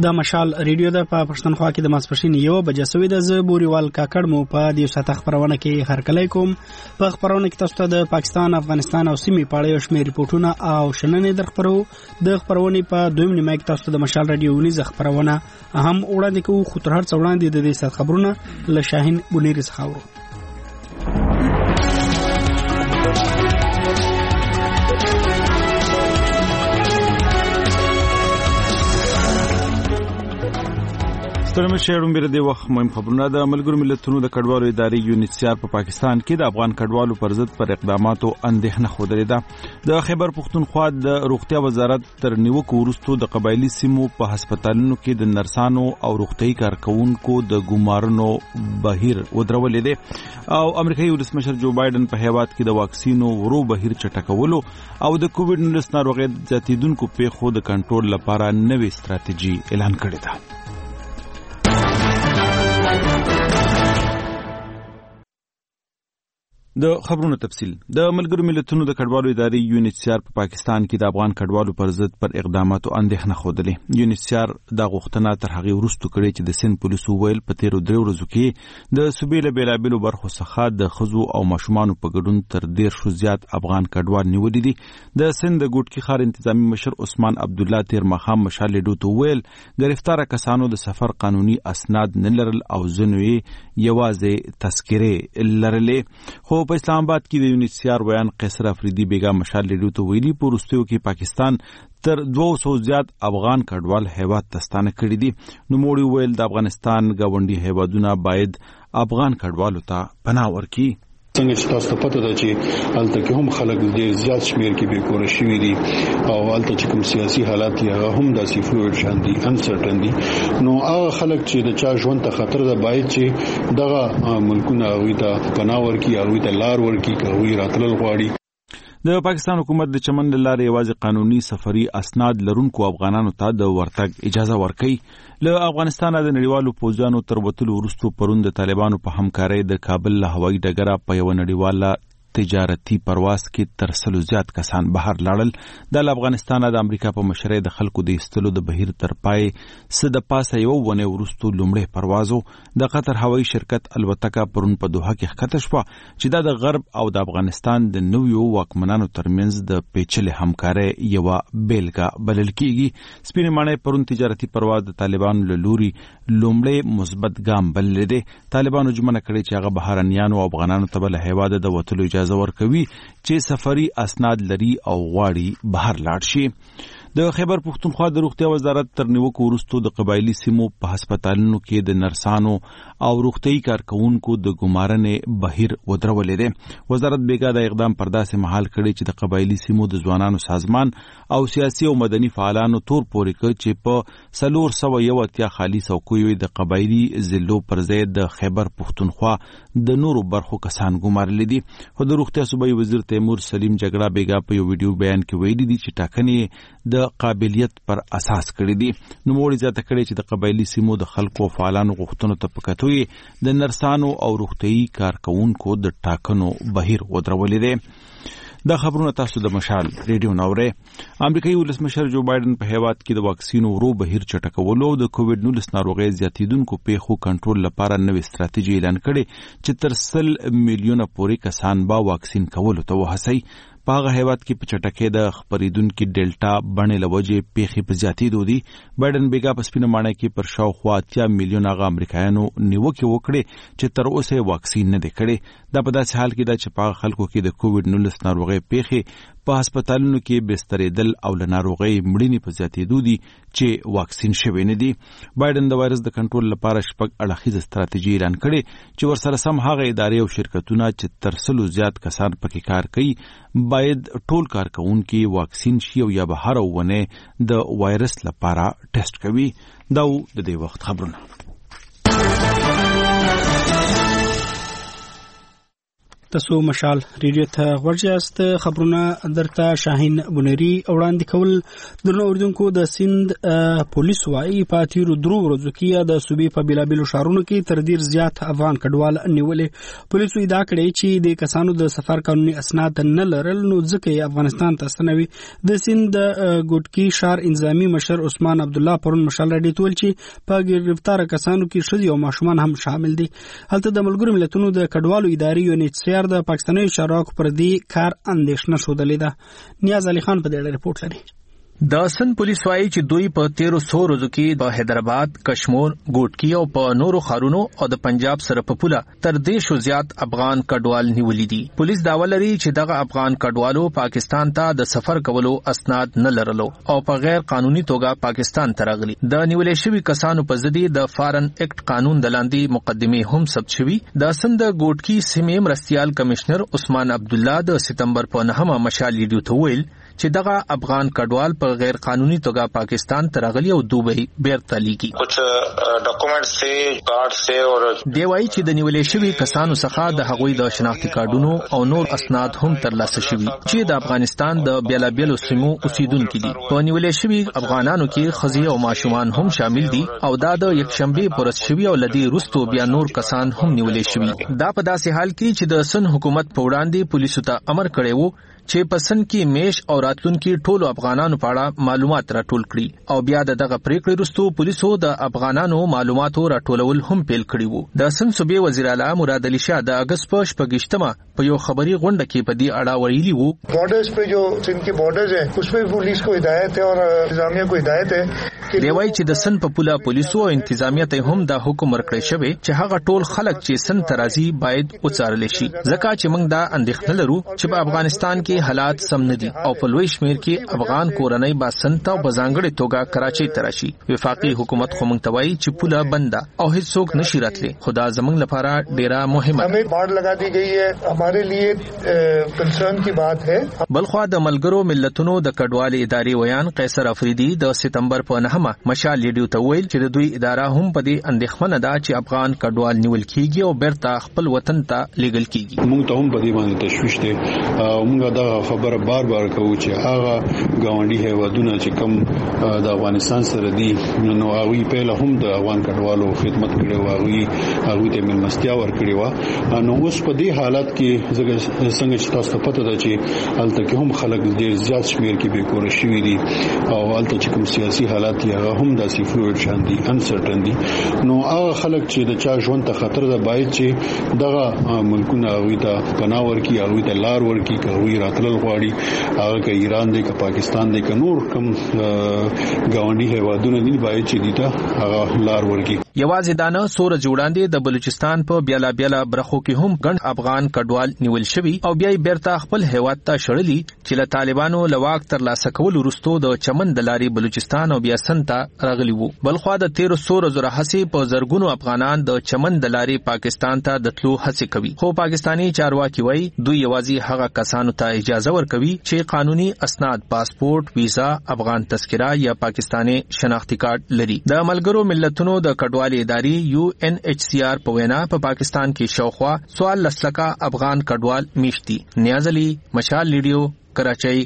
د مشال ریډیو د په پښتونخوا کې د ماسپښین 1:00 د ز بوريوال کاکړ مو په دې ساته خبرونه کې هرکلی کوم. په خبرونه کې تاسو ته د پاکستان، افغانستان او سیمې په اړه یو شمېر ریپورتونه او شننې درخبرو. د خبرونې په دویم نیمه کې تاسو ته د مشال ریډیو ونیزه خبرونه هم وړاندې کوو، خو تر هر څه وړاندې د دې ساده خبرونه له شاهین بونیر څخه اورو. سترمه شهرون بیره دی وخت مهم خبرونه د ملګرو ملتونو د کډوالو ادارې یونیسیار په پاکستان کې د افغان کډوالو پر ضد پر اقداماتو اندېښنه خوده ده. د خیبر پختونخوا د روغتیا وزارت تر نیوکو وروسته د قبایلی سیمو په هسپتالونو کې د نرسانو او روغتیايي کارکونکو د ګمارنو بهیر ودرولې ده او امریکایي ولسمشر جو بایدن په هیواد کې د واکسینو ورو بهیر چټکولو او د کووډ 19 ناروغۍ زیاتیدونکو پیښو د کنټرول لپاره نوې ستراتیژي اعلان کړې ده. د خبرونو تفصیل. د ملګرو ملتونو د کډوالو ادارې یونیسیار په پاکستان کې د افغان کډوالو پر ضد پر اقداماتو اندېښنه خوده. یونیسیار د غوښتنه تر هغه وروسته کړې چې د سند پولیسو ویل په تیرو 3 ورځو کې د صوبې له بیلابېلو برخو څخه د ښځو او ماشومانو په ګډون تر 150 زیات افغان کډوال نیولي دي. د سند د ګوټکی ښار انتظامی مشر عثمان عبد الله تیر مخام مشال ډوټو ویل گرفتار کسانو د سفر قانوني اسناد نه لرل او ځنوي یوازې تذکره لرلې. خو په اسلام آباد کې د یونیسیار ویان قیصر افریدی بیگا مشال لیډو ته ویلي په وروستیو کې پاکستان تر 200 زیات افغان کډوال هیواد تستانه کړي دي. نو موړي ویل د افغانستان گاونډي هیوادونه باید افغان کډوالو ته پناه ورکړي. څنګه چې تاسو ته پته ده چې الته کې هم خلک ډېر زیات شمیر کې بیکوره شوي دي او الته چې کوم سیاسي حالات یې هغه هم داسې فلویډ شان دي، انسرټن دي. نو هغه خلک چې د چا ژوند ته خطر ده باید چې دغه ملکونه هغوی ته پناه ورکړي، هغوی ته لار ورکړي که هغوی راتلل غواړي. د پاکستان حکومت د چمن له لارې یوازې قانوني سفري اسناد لرونکو افغانانو ته د ورتګ اجازه ورکوي. له افغانستانه د نړیوالو پوځیانو تر وتلو وروسته پرون د طالبانو په همکارۍ د کابل له هوایي ډګره په یوه نړیواله تجارتي پرواز کې تر 100 زیات کسان بهر لاړل. د افغانستان د امریکا په مشرۍ د خلکو د ایستلو د بهیر تر پای څه د پاسه یو ونه ورستو لومړی پروازو د قطر هوایي شرکت الوتکه پرون په دوحه کې ښکته شوه چې د غرب او د افغانستان د نویو واکمنانو ترمنځ د پیچلې همکارۍ یوه بیلګه بلل کیږي. سپینې ماڼۍ پرون تجارتي پرواز د طالبانو له لوري لومړی مثبت ګام بللی دی. طالبانو ژمنه کړې چې هغه بهرنیانو او افغانانو ته له هیواده د وتلو اجازه ورکوي چې سفري اسناد لري او غواړي بهر لاړ شي. د خیبر پختونخوا د روغتیا وزارت تر نیوکو وروسته د قبایلی سیمو په هسپتالونو کې د نرسانو او روغتیايي کارکونکو د ګمارنې بهیر ودرولې ده. وزارت بیګا د اقدام پر داسې مهال کړي چې د قبایلی سیمو د ځوانانو سازمان او سیاسي او مدني فعالانو تور پورې کړ چې په 401 خالي څوکیو د قبایلی ضلعو پر ځای د خیبر پختونخوا د نورو برخو کسان ګمارل دي. خو د روغتیا صوبایي وزیر تیمور سلیم جګړه بیګا په یو ویډیو بیان کې ویلي دي چې ټاکنې د قابلیت پر اساس کړی دي. نو موږ زیاته کړی چې د قبایلی سیمو د خلکو فعالانو غوښتنو ته پکاتوي د نرسانو او روغتیايي کارکونکو د ټاکنو بهیر ودرولې دي. دا خبرونه تاسو د مشال ریډیو نوري. امریکایي ولسمشر جو بایدن په هیواد کې د واکسینو ورو بهیر چټکولو او د کووډ 19 ناروغۍ زیاتیدونکو پیښو کنټرول لپاره نوې ستراتیژي اعلان کړي چې تر 100 میلیونه پورې کسان به واکسین کولو ته وهڅوي. په هغه هیواد کې په چټکۍ د خپریدونکو ډیلټا بڼې له وجې پیښې په زیاتېدو دي. بایدن بیګا په سپینه ماڼۍ کې پر شاوخوا 80 میلیونه هغه امریکایانو نیوکې وکړې چې تر اوسه واکسین نه دی کړی. دا په داسې حال کې ده چې په خلکو کې د کووډ 19 ناروغۍ پیښې په هسپتالونو کې بسترېدل او له ناروغۍ مړینې په زیاتېدو دي چې واکسین شوي نه دي. بایدن د وایرس د کنټرول لپاره 6 اړخیزه ستراتیژي اعلان کړې چې ورسره سم هغه ادارې او شرکتونه چې تر 100 زیات کسان پکې کار کوي باید ټول کارکونکي واکسین شي او یا به هر ونه د وایرس لپاره ټیسټ کوي. دا د دې وخت خبرونه. تاسو مشال ریډیو ته ورجاست خبرونه درته شاهین بنيري وړاندې کول درنو اوردونکو د سند پولیس وايي په تیرو درو ورځو کې د صوبې په بلابلو شهرونو کې تر ډیر زیات افغان کډوال نیولې پولیسو ادعا کړې چې د کسانو د سفر قانوني اسناد نه لرل نو ځکه افغانستان ته ستنوي د سند ګوټکی شهر انضامي مشر عثمان عبد الله پرون مشال ریډیو تول چې په گرفتار کسانو کې ښځې او ماشومان هم شامل دي هلته د ملګرو ملتونو د کډوالو ادارې UNHCR د پاکستاني چارواکو پر دې کار اندېښنه ښودلې ده نیاز علي خان په دې اړه رپورټ لري د سند پولیس وايي چې دوی په 1300 ورځو کې په حیدرآباد، کشمیر، ګوټکی او په نورو ښارونو او د پنجاب سره په پوله تر 200 زیات افغان کډوال نیولې دي. پولیس داوا لري چې دغه افغان کډوالو پاکستان ته د سفر کولو اسناد نه لرلو او په غیر قانوني توګه پاکستان ته راغلي. د نیولې شوی کسانو په ضد د فارن اکټ قانون د لاندې مقدمه هم ثبت شوی. د سند ګوټکی سیمې مرستيال کمشنر عثمان عبد الله د سپتمبر په 9 مشال ریډیو ته ویل چې دغه افغان کډوال په غیر قانوني توګه پاکستان ته راغلي او دوبۍ بیرته لیږي. کچھ ډاکومنټ سه کارت سه او دی وايي چې د نیولې شوی کسانو څخه د هغوی د شناختی کارتونو او نور اسناد هم ترلاسه شوي چې د افغانستان د بیلابیلو سیمو اوسیدونکو دي. په نیولې شوی افغانانو کې ښځې او ماشومان هم شامل دي او دا د یکشنبه پورس شوی او لدی رستو بیا نور کسان هم نیولې شوي. دا په داسې حال کې چې د سن حکومت په وړاندې پولیسو ته امر کړی وو چې پسند کې میش او راتلونکي ټولو افغانانو په اړه معلومات راټول کړي او بیا دغه پریکړې وروسته پولیسو د افغانانو معلوماتو راټولول هم پیل کړي وو. د سند صوبې وزیر اعلی مراد علي شاه د اگست په 28مه په یو خبري غونډه کې په دې اړه ویلي وو بارډرز په جو سند کې بارډرز ہے اس په پولیس کو ہدایت ہے اور انتظامیہ کو ہدایت ہے دی وايي چې د سند په پوله پولیسو او انتظامیه ته هم د حکم ورکړی شوی چې هغه ټول خلک چې سند ترازی باید وڅارل شي ځکه چې موږ دا اندېښنه لرو چې په افغانستان کې حالات سم نه دي او په لوی شمیر کې افغان کورنۍ با سند ته بزانګړې توګه کراچۍ ته راشي. وفاقي حکومت خو موږ ته وایي چې پوله بنده او هیڅوک نشي راتلی. خدا زموږ لپاره ډیره مهمه ہمیں بار لگا دی گئی ہے ہمارے لیے کنسرن کی بات ہے. بلخوا د ملګرو ملتونو د کډوال ادارې ویان قیصر افریدي د سپتمبر په 9 مشال ریډیو ته ویل چې د دوی اداره هم په دې اندېښمنه ده چې افغان کډوال نیول کیږي او بیرته خپل وطن ته لیږل کیږي. موږ ته هم په دې باندې تشویش ده او موږ دا خبره بار کوو چې هغه ګاونډي هیوادونه چې کم د افغانستان سره دي نو هغه په هم د افغان کډوالو خدمت کړي هغه ته ملمستیا ورکړي و نو اوس په دې حالت کې څنګه چې تاسو ته پته ده چې الته کې هم خلک ډیر زیات شمیر کې به کور شي دي او الته چې کوم سیاسي حالات هغه هم داسې فلوئډ شان دي انسرټن دي نو هغه خلک چې د چا ژوند ته خطر ده باید چې دغه ملکونه هغه ته پناه ورکړي هغه ته لار ورکړي کوي راتلل غواړي هغه که ایران دی که پاکستان دی که نور کوم ګاونډي هیوادونه دي باید چې دیتا هغه لار ورکړي. یوازې دانه سور جوړاندې د بلوچستان په بیلا برخو کې هم ګڼ افغان کډوال نیول شوی او بیا بیرته خپل هیواد ته شړلی چې له طالبانو لواک تر لاسه کول وروسته د چمن د لاري بلوچستان او بیا سنتا راغلی وو. بلخوا د 1300 ورځو راهسي په زرګونو افغانان د چمن د لاري پاکستان ته د تلو هڅه کوي خو پاکستانی چارواکي وایي دوی یوازې هغه کسانو ته اجازه ورکوي چې قانوني اسناد پاسپورت ویزا افغان تذکره یا پاکستانی شناختی کارت لري. د ملګرو ملتونو د کډوال ادارې UNHCR په وینا په پاکستان کې شاوخوا 14 لکه افغان کډوال میشتي. نیاز علي مشال ریډیو کراچۍ.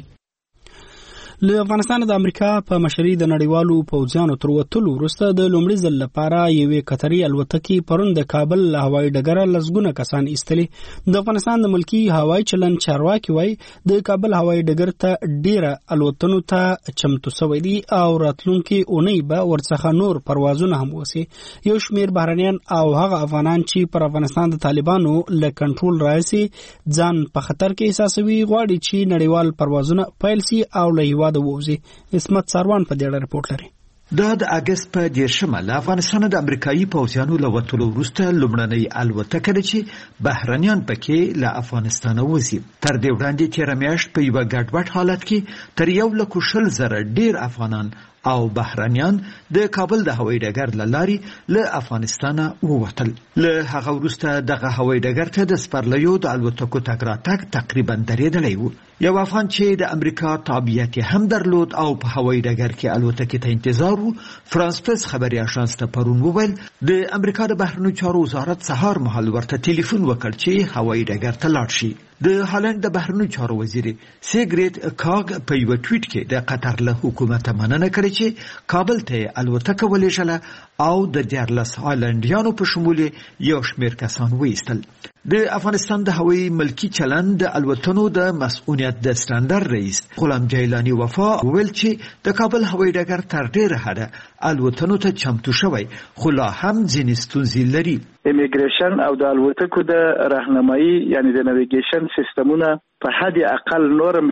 له افغانستان د امریکا په مشرۍ د نړیوالو پوځیانو تر وتلو وروسته د لومړي ځل لپاره یوې قطري الوتکې پرون د کابل له هوایي ډګره لسګونه کسان ایستلي. د افغانستان د ملکی هوایي چلند چارواکي وایي د کابل هوایي ډګر ته ډیره الوتنو ته چمتو شوی دي او راتلونکي اونۍ به ورڅخه نور پروازونه هم وسی. یو شمیر بهرنیان او هغه افغانان چې پر افغانستان د طالبانو له کنټرول راځي ځان په خطر کې احساسوي غواړي چې نړیوال پروازونه پیل شي او له د ووزي. اسمت ساروان په دې اړه رپورټ لري. د اگست په 10 له افغانستان د امریکایي پوځیانو له وتلو وروسته لومړنۍ الوتکه ده چې بهرنیان پکې له افغانستان وځي. تر دې وړاندې تیر میاشت په یو ګډوډ حالت کې تر 120,000 ډیر افغانان او بهرنیان د کابل د هوایي ډګر له لارې له افغانستانه ووتل. له هغه وروسته دغه هوایي ډګر ته د سپرلیو د الوتکو تګ راتګ تقریبا درېدلی و. یو افغان چې د امریکا تابعیت هم درلود او په هوایي ډګر کې الوتکې ته انتظار و، فرانس پرس خبري اژانس ته پرون وویل د امریکا د بهرنیو چارو وزارت سهار مهال ورته ټلیفون وکړ چې هوایي ډګر ته لاړ شي. د هالند د بهرنیو چارو وزیر سیګریت کاګ په یو ټویټ کې د قطر له حکومت مننه کړې چې کابل ته الوتکه ولېږله او د 14 هالندیانو په شمول یو شمېر کسان وایستل. د افغانستان د هوایي ملکی چلند د الوتنو د مسؤلیت د سټانډرډ رئیس غلام جیلانی وفا ویل چې د کابل هوایي ډګر تر ډیره حده الوتنو ته چمتو شوی، خو لا هم ځینې ستونزې لري. امیګریشن او د الوتکو د راهنمایي یعنی د نیویګیشن سیستمونه په حد اقل نورم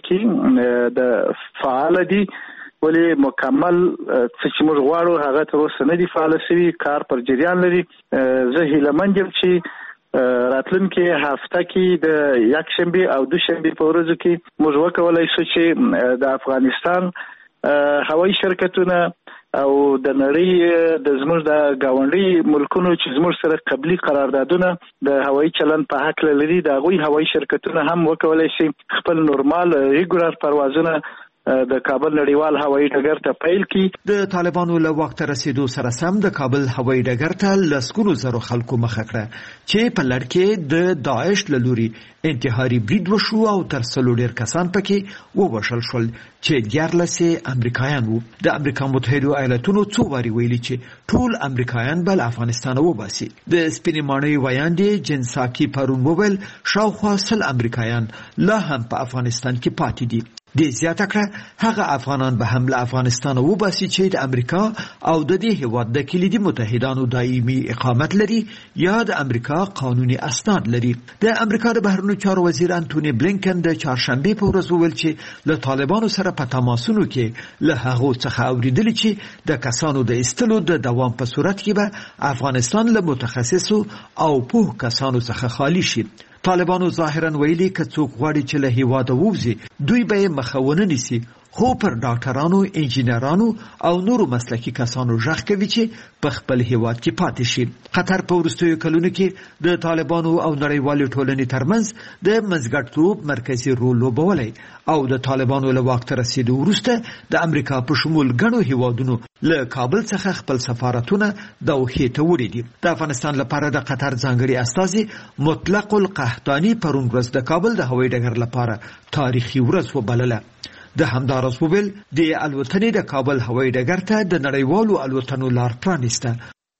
کې د فعال دي، ولی مکمل چې موږ غواړو هغه تر اوسه نه دي فعال شوي، کار پر جریان لري. زه هیلهمند یم چې راتلونکي هفته کې د یکشنبه او دوشنبه په ورځو کې موږ وکولای شو چې د افغانستان هوایي شرکتونه او د نړۍ د زموږ د گاونډي ملکونو چې زموږ سره قبلي قراردادونه د هوایي چلند په حق لري، د هغوی هوایي شرکتونه هم وکولای شي خپل نورمال ریګولر پروازونه د کابل نړیوال هوایي ډګر ته پیل کی. د طالبانو له وخت رسیدو سره سم د کابل هوایي ډګر ته لسګونو زرو خلکو مخه کړه چې په لړ کې د داعش له لوري انتحاري برید وشو او تر څلور ډیر کسان پکې ووژل شول چې 14 امریکایان وو. د امریکا متحده ایالاتونو څو واري ویلي چې ټول امریکایان بل افغانستان وباسي. د سپینې ماڼۍ ویاندې جنساکي پرون وویل شاوخوا 100 امریکایان لا هم په افغانستان کې پاتې دي. د زیاته کړه هغه افغانان به هم له افغانستان وباسي چې د امریکا او د دې هیواد د کلیدي متحدانو دایمي اقامت لري یا د امریکا قانوني اسناد لري. د امریکا د بهرنیو چارو وزیر انټونی بلینکن د چهارشنبه په ورځ وویل چې له طالبانو سره په تماسونو کې له هغو څخه اوریدل چې د کسانو د ایستلو د دوام په صورت کې به افغانستان له متخصصو او پوه کسانو څخه خالی شي. طالبانو ظاهرا ویلي که څوک غواړي چې له هیواده ووځي دوی به یې مخه ونه نیسي، خو پر ډاکټرانو، انجینرانو او نورو مسلکي کسانو ژغ کوي چې په خپل هیواد کې پاتې شي. قطر په وروستیو کلونو کې د طالبانو او نړیوالې ټولنې ترمنځ د منځګړیتوب مرکزي رول لوبولی او د طالبانو له واک ته رسیدو وروسته د امریکا په شمول ګڼو هیوادونو له کابل څخه خپل سفارتونه دوحې ته وړي دي. د افغانستان لپاره د قطر ځانګړي استازي مطلق القحطاني پرون ورځ د کابل د هوایي ډګر لپاره تاریخي ورځ وبلله. د همدارس وویل د الوتنې د کابل هوایي ډګر ته د نړیوالو الوتنو لار پرانیسته.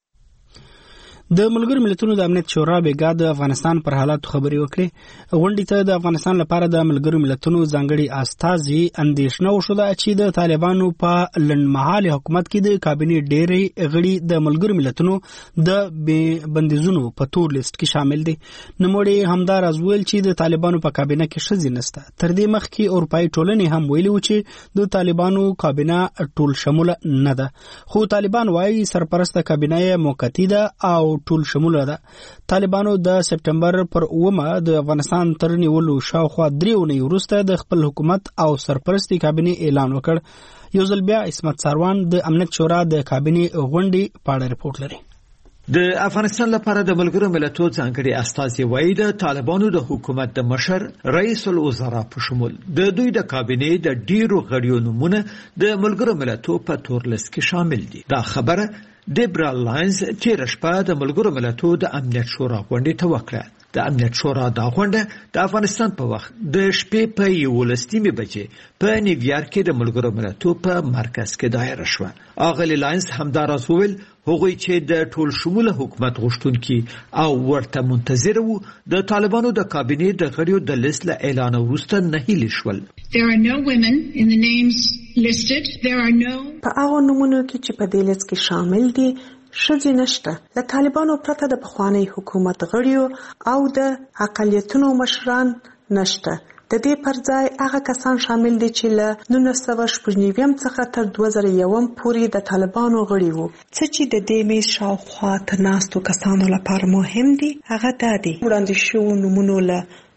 د ملګرو ملتونو د امنیت شورا بیګا د افغانستان پر حالاتو خبرې وکړې. غونډې ته د افغانستان لپاره د ملګرو ملتونو ځانګړي استازي اندېښنه وښوده چې د طالبانو په لنډمهالي حکومت کې د کابینې ډېری غړي د ملګرو ملتونو د بندیزونو په تور لیست کې شامل دي. نوموړي همداراز ویل چې د طالبانو په کابینه کې ښځې نشته. تر دې مخکې اروپایي ټولنې هم ویلي و چې د طالبانو کابینه ټول شموله نه ده، خو طالبان وايي سرپرسته کابینه یې موقتي ده او ټول شموله ده. طالبانو د سپټمبر پر 9 د افغانستان تر نیولو شاوخوا 3 اونۍ وروسته د خپل حکومت او سرپرستی کابینې اعلان وکړ. یو ځل بیا عصمت ساروان د امنیت شورا د کابینې غونډې په اړه رپورټ لري. د افغانستان لپاره د ملګرو ملتونو ځانګړي استازي وایي د طالبانو د حکومت د مشر رئیس الوزرا په شمول د دوی د کابینې د ډیرو غړیو نومونه د ملګرو ملتونو په تور لیست کې شامل دي. دا خبره دیبرا لاینز تیر شپه د ملګرو ملتونو د امنیت شورا غونډې ته وکړه. د امنیت شورا دا غونډه د افغانستان په وخت د شپې په 11 بجې په نیویارک کې د ملګرو ملتونو په مرکز کې دایره شوه. اغلی لاینز همداراز وویل هغوی چې د ټول شموله حکومت غوښتونکي او ورته منتظر وو د طالبانو د کابینې د غړیو د لیست له اعلان وروسته نهیلي شول. There are no women in the names listed. There are no په هغه نومونو کې چې په دې لیست کې شامل دي ښځې نشته. د طالبانو پرته د پخوانی حکومت غړیو او د اقلیتونو مشران نشته. د دې پر ځای هغه کسان شامل دي چې له 1996 څخه تر 2001 پورې د طالبانو غړي وو. څه چې د دې میز شاوخوا ته ناستو کسانو لپاره مهم دي هغه دا دي وړاندې شوو نومونو له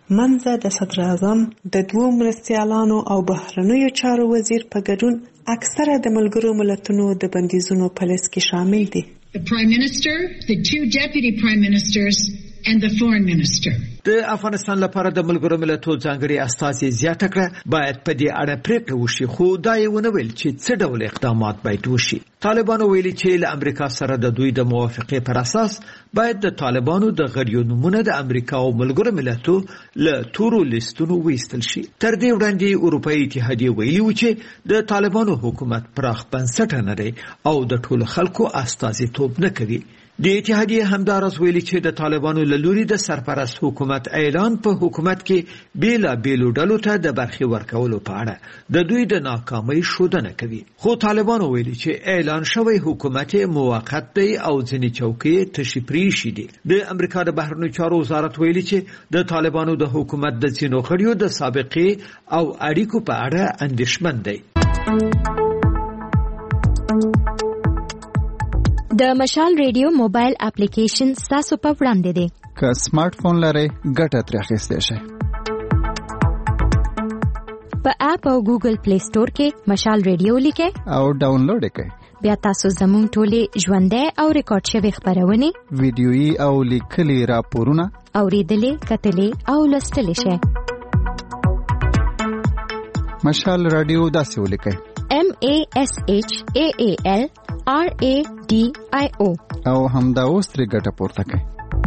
منځه د صدر اعظم د 2 مرستیالانو او بهرنیو چارو وزیر په ګډون اکثره د ملګرو ملتونو د بندیزونو په لیست کې شامل دي. The Prime Minister, the 2 Deputy Prime Ministers and the Foreign Minister. د افغانستان لپاره د ملګرو ملتونو ځانګړي استازي زیاته کړه باید په دې اړه پریکړه وشي، خو دا یې ونه ویل چې څه ډول اقدامات باید وشي. طالبانو ویلي چې له امریکا سره د دوی د موافقې پر اساس باید د طالبانو د غړیو نومونه د امریکا او ملګرو ملتونو له تورو لیستونو ویستل شي. تر دې وړاندې اروپایي اتحادیه ویلي و چې د طالبانو حکومت پراخ بنسټه نه دی او د ټولو خلکو استازیتوب نه کوي. د اتحادیه همدارس ویلي چې د طالبانو له لوري د سرپرست حکومت اعلان په حکومت کې بیلابیلو ډلو ته د برخې ورکولو په اړه د دوی د ناکامۍ ښودنه کوي. خو طالبانو ویلي چې اعلان شوی حکومت موقت دی او ځینې چوکۍ تشې پرېښي دي. د امریکا د بهرنیو چارو وزارت ویلي چې د طالبانو د حکومت د ځینو غړیو د سابقې او اړیکو په اړه اندېښمن دی. د مشال ریډیو موبایل اپلیکیشن تاسو په وړاندې دی. که سمارټ فون لرئ ګټه ترې اخیستی شئ. په اپ او ګوګل پلی سٹور کې مشال ریډیو لیکئ او ډاونلوډ کړئ. بیا تاسو زموږ ټولې ژوندۍ او ریکارډ شوي خپرونې، ویډیويي او لیکلي راپورونه اوریدلې، کتلې او لوستلی شئ. مشال رادیو داسې ولیکئ: MASHAAL RADIO او همدا اوس ترې ګټه پورته کړئ.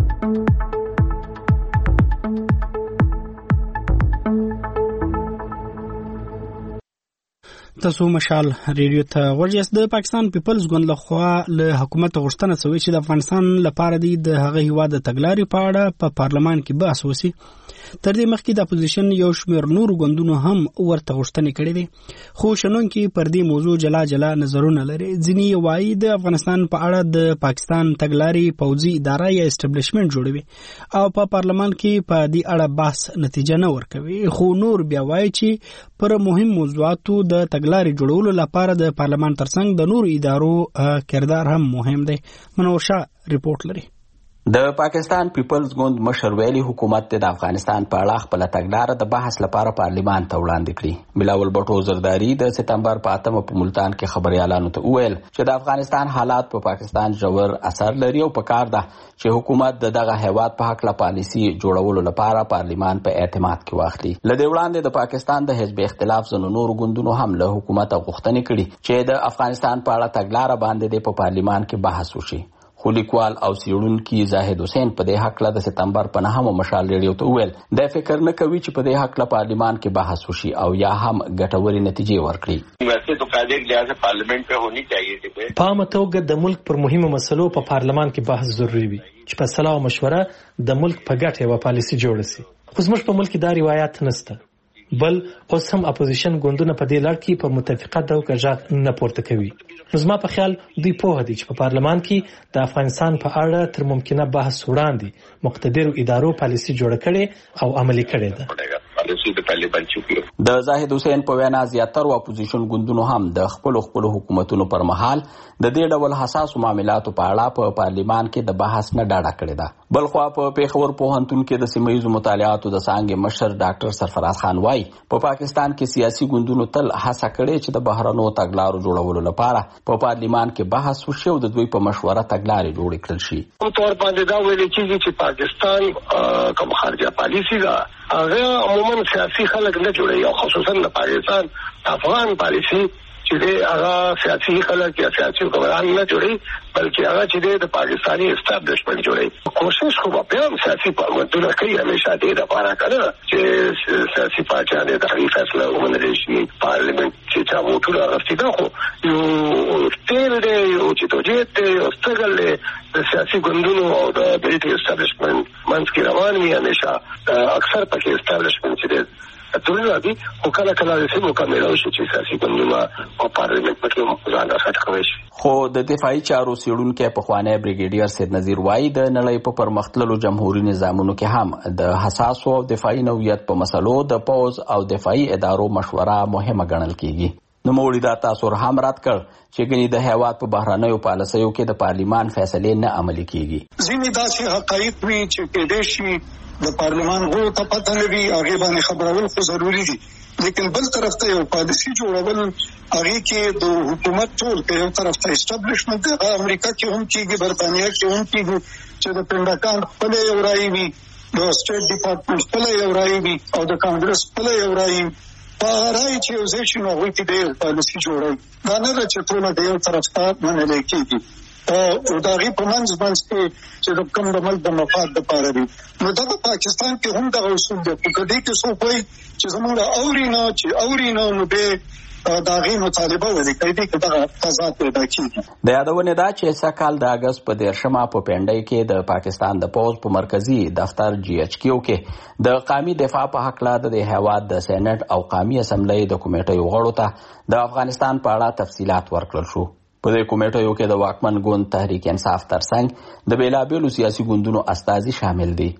تاسو مشال ریډیو ته ورجاست. د پاکستان پیپلز ګوند لخوا له حکومت غوښتنه شوې چې د افغانستان لپاره د هغه هیواد د تګلارې په اړه په پارلمان کې بحث وشي. تر دې مخکې د اپوزیشن یو شمېر نور ګوندونو هم ورته غوښتنې کړې دي، خو شنونکي پر دې موضوع جلا جلا نظرونه لري. ځینې وایي د افغانستان په اړه د پاکستان تګلارې پوځي اداره یا اسټابلیشمنټ جوړوي او په پارلمان کې په دې اړه بحث نتیجه نه ورکوي. خو نور بیا وایي چې پر مهم موضوعاتو د تګلارې جوړولو لپاره د پارلمان ترڅنګ د نور ادارو کردار هم مهم دی. منور شاه رپورټ لري. د پاکستان پیپلز ګوند مشر ویلي حکومت د افغانستان په اړه خپل تګلارې د بحث لپاره پارلیمان ته وړاندې کړي. بلاول بټو زرداری د سپتمبر په 8 په ملتان کې خبريالانو ته وویل چې د افغانستان حالات په پاکستان ژور اثر لري او پکار ده چې حکومت دغه هیواد په حق لا پالیسی جوړولو لپاره پارلیمان په اعتماد کې واخلي. لدې وړاندې د پاکستان د حزب اختلاف زنو نور ګوندونو هم له حکومت غوښتنې کړي چې د افغانستان په اړه تګلارې باندې په پارلیمان کې بحث وشي. خو لیکوال او څېړونکي زاهد حسین په دې حق له د سپتمبر په 9 مشال ریډیو ته وویل د فکر نه کوي چې په دې حق له پارلیمان کې بحث وشي او یا هم ګټوري نتیجې ورکړي. ویسے تو قاعدے کے لحاظ سے پارلیمنٹ پہ ہونی چاہیے تھی. په عامه توګه د ملک پر مهمو مسلو په پارلمان کې بحث ضروری وي چې په صلاح او مشوره د ملک په ګټه یو پالیسی جوړ شي. خو زموږ په ملک دا روایت نشته، بل اوس هم اپوزیشن ګوندونه په دې لړ کې په متفقه ډول غږ نه پورته کوي. نو زما په خیال دوی پوه دي چې په پارلمان کې د افغانستان په اړه تر ممکنه بحث وړاندې مقتدرو ادارو پالیسی جوړه کړي او عملي کړي ده. د زاهد حسین په وینا زیاتره اپوزیشن ګوندونو هم د خپل حکومتونو پر مهال د دې ډول حساس معاملاتو په اړه په پارلیمان کې د بحث نه ډاډه کړی ده. بل خو په پیښور پوهنتون کې د سیمه‌ییزو مطالعاتو د څانګې مشر ډاکټر سرفراز خان وايي په پاکستان کې سیاسي ګوندونو تل هڅه کړې چې د بهرنو تګلارو جوړولو لپاره په پارلیمان کې بحث وشي او د دوی په مشوره تګلارې جوړې کړل شي. په تور باندې دا ویل کېږي چې پاکستان کوم خارجه پالیسی ده هغه عموما سیاسي خلک نه جوړي او خصوصا د پاکستان افغان پالیسی چې هغه سیاسي خلک یا سیاسي حکمران نه جوړي بلکې هغه چې د پاکستاني اسټابلیشمنت جوړي. کوشش خو به هم سیاسي پارلمانونه کوي همیشه دې لپاره کړه چې سیاسي پارټیانې د هغې فیصله ومنل شي. پارلمنت چې چا ووټونه اخیستي دا خو یو تیل دی یو جدوجہد دی یو سټرګل دی د سیاسي ګوندونو او د دې اسټابلیشمنت منځ کې روان وي. همیشه اکثر پکې اسټابلیشمنت چې دی ټول دي او کله کله چې مکمل او چې سیاسي ګوندونه او پارلیمنت پکې ځان راټ کوي. خو د دفاعي چارو څېړونکی پخوانی بریګیډیر سید نذیر وایي د نړۍ په پرمختللو جمهوریت نظامونو کې هم د حساسو او دفاعي نوعیت په مسلو د پوز او دفاعي ادارو مشوره مهمه ګڼل کیږي. نو موږ دا تاسو هم رات کړ چې ګنې د هیواد په بهرنیو پالیسیو کې د پارلیمان فیصلې نه عملي کیږي. ځینې داسې حقایق وي چې کېدای شي د پارلمان غړو ته پته نه وي هغه باندې خبرول خو ضروری دي لیکن بل طرف ته یو پالیسی جوړول هغه کې د حکومت ټول په یو طرف ته اسټابلیشمنت د امریکا کې هم کېږي برتانیا کې هم کېږي چې د پندکان خپل یو رائے وي د سټیټ ډپارټمنټ خپل یو رائے وي او د کانګرس خپل یو رائے رائے چې یو ځای شي نو هغوی کې د یو پالیسي جوړوي دا نه ده چې ټوله د یو طرف ته منلی کېږي او د هغې په منځ کې چې د کوم د ملک د مفاد دپاره وي نو دغه پاکستان کې هم دغه اصول دی خو که دې کې څوک وایي چې زموږ اوري نه نو بیا د هغې مطالبه ولیکئ دې کې دغه تضاد پیدا کېږي د یادونې ده چې سږ کال د اګست په 13 په پنډۍ کې د پاکستان د پوځ په مرکزي دفتر GHQ کې د قومي دفاع په حق لا د هیواد د سېنات او قومي اسمبلی د کمیټې غړو ته د افغانستان په اړه تفصيلات ورکړل شو. په دې کمیټو کې د واکمن ګوند تحریک انصاف ترڅنګ د بیلابېلو سیاسي ګوندونو استازي شامل دي.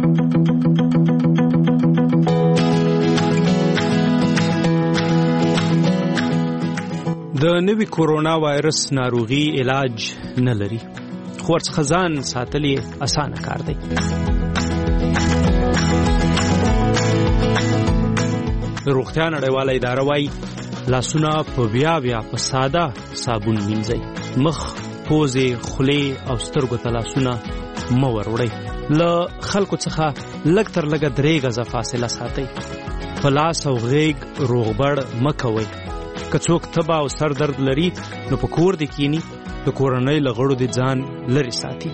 د نوي کورونا وایرس ناروغي علاج نه لري خو ورڅخه ځان ساتل یې اسانه کار دی. د روغتیا نړیواله اداره وایي لاسونه په بیا په ساده صابون مینځئ. مخ، پوزې، خولې او سترګو ته لاسونه مه وروړئ. له خلکو څخه لږ تر لږه 3 غزه فاصله ساتئ. په لاس او غیږ روغبړ مه کوئ. که څوک تبه او سر درد لري نو په کور دې کینی د کورنۍ له غړو دې ځان لرې ساتي.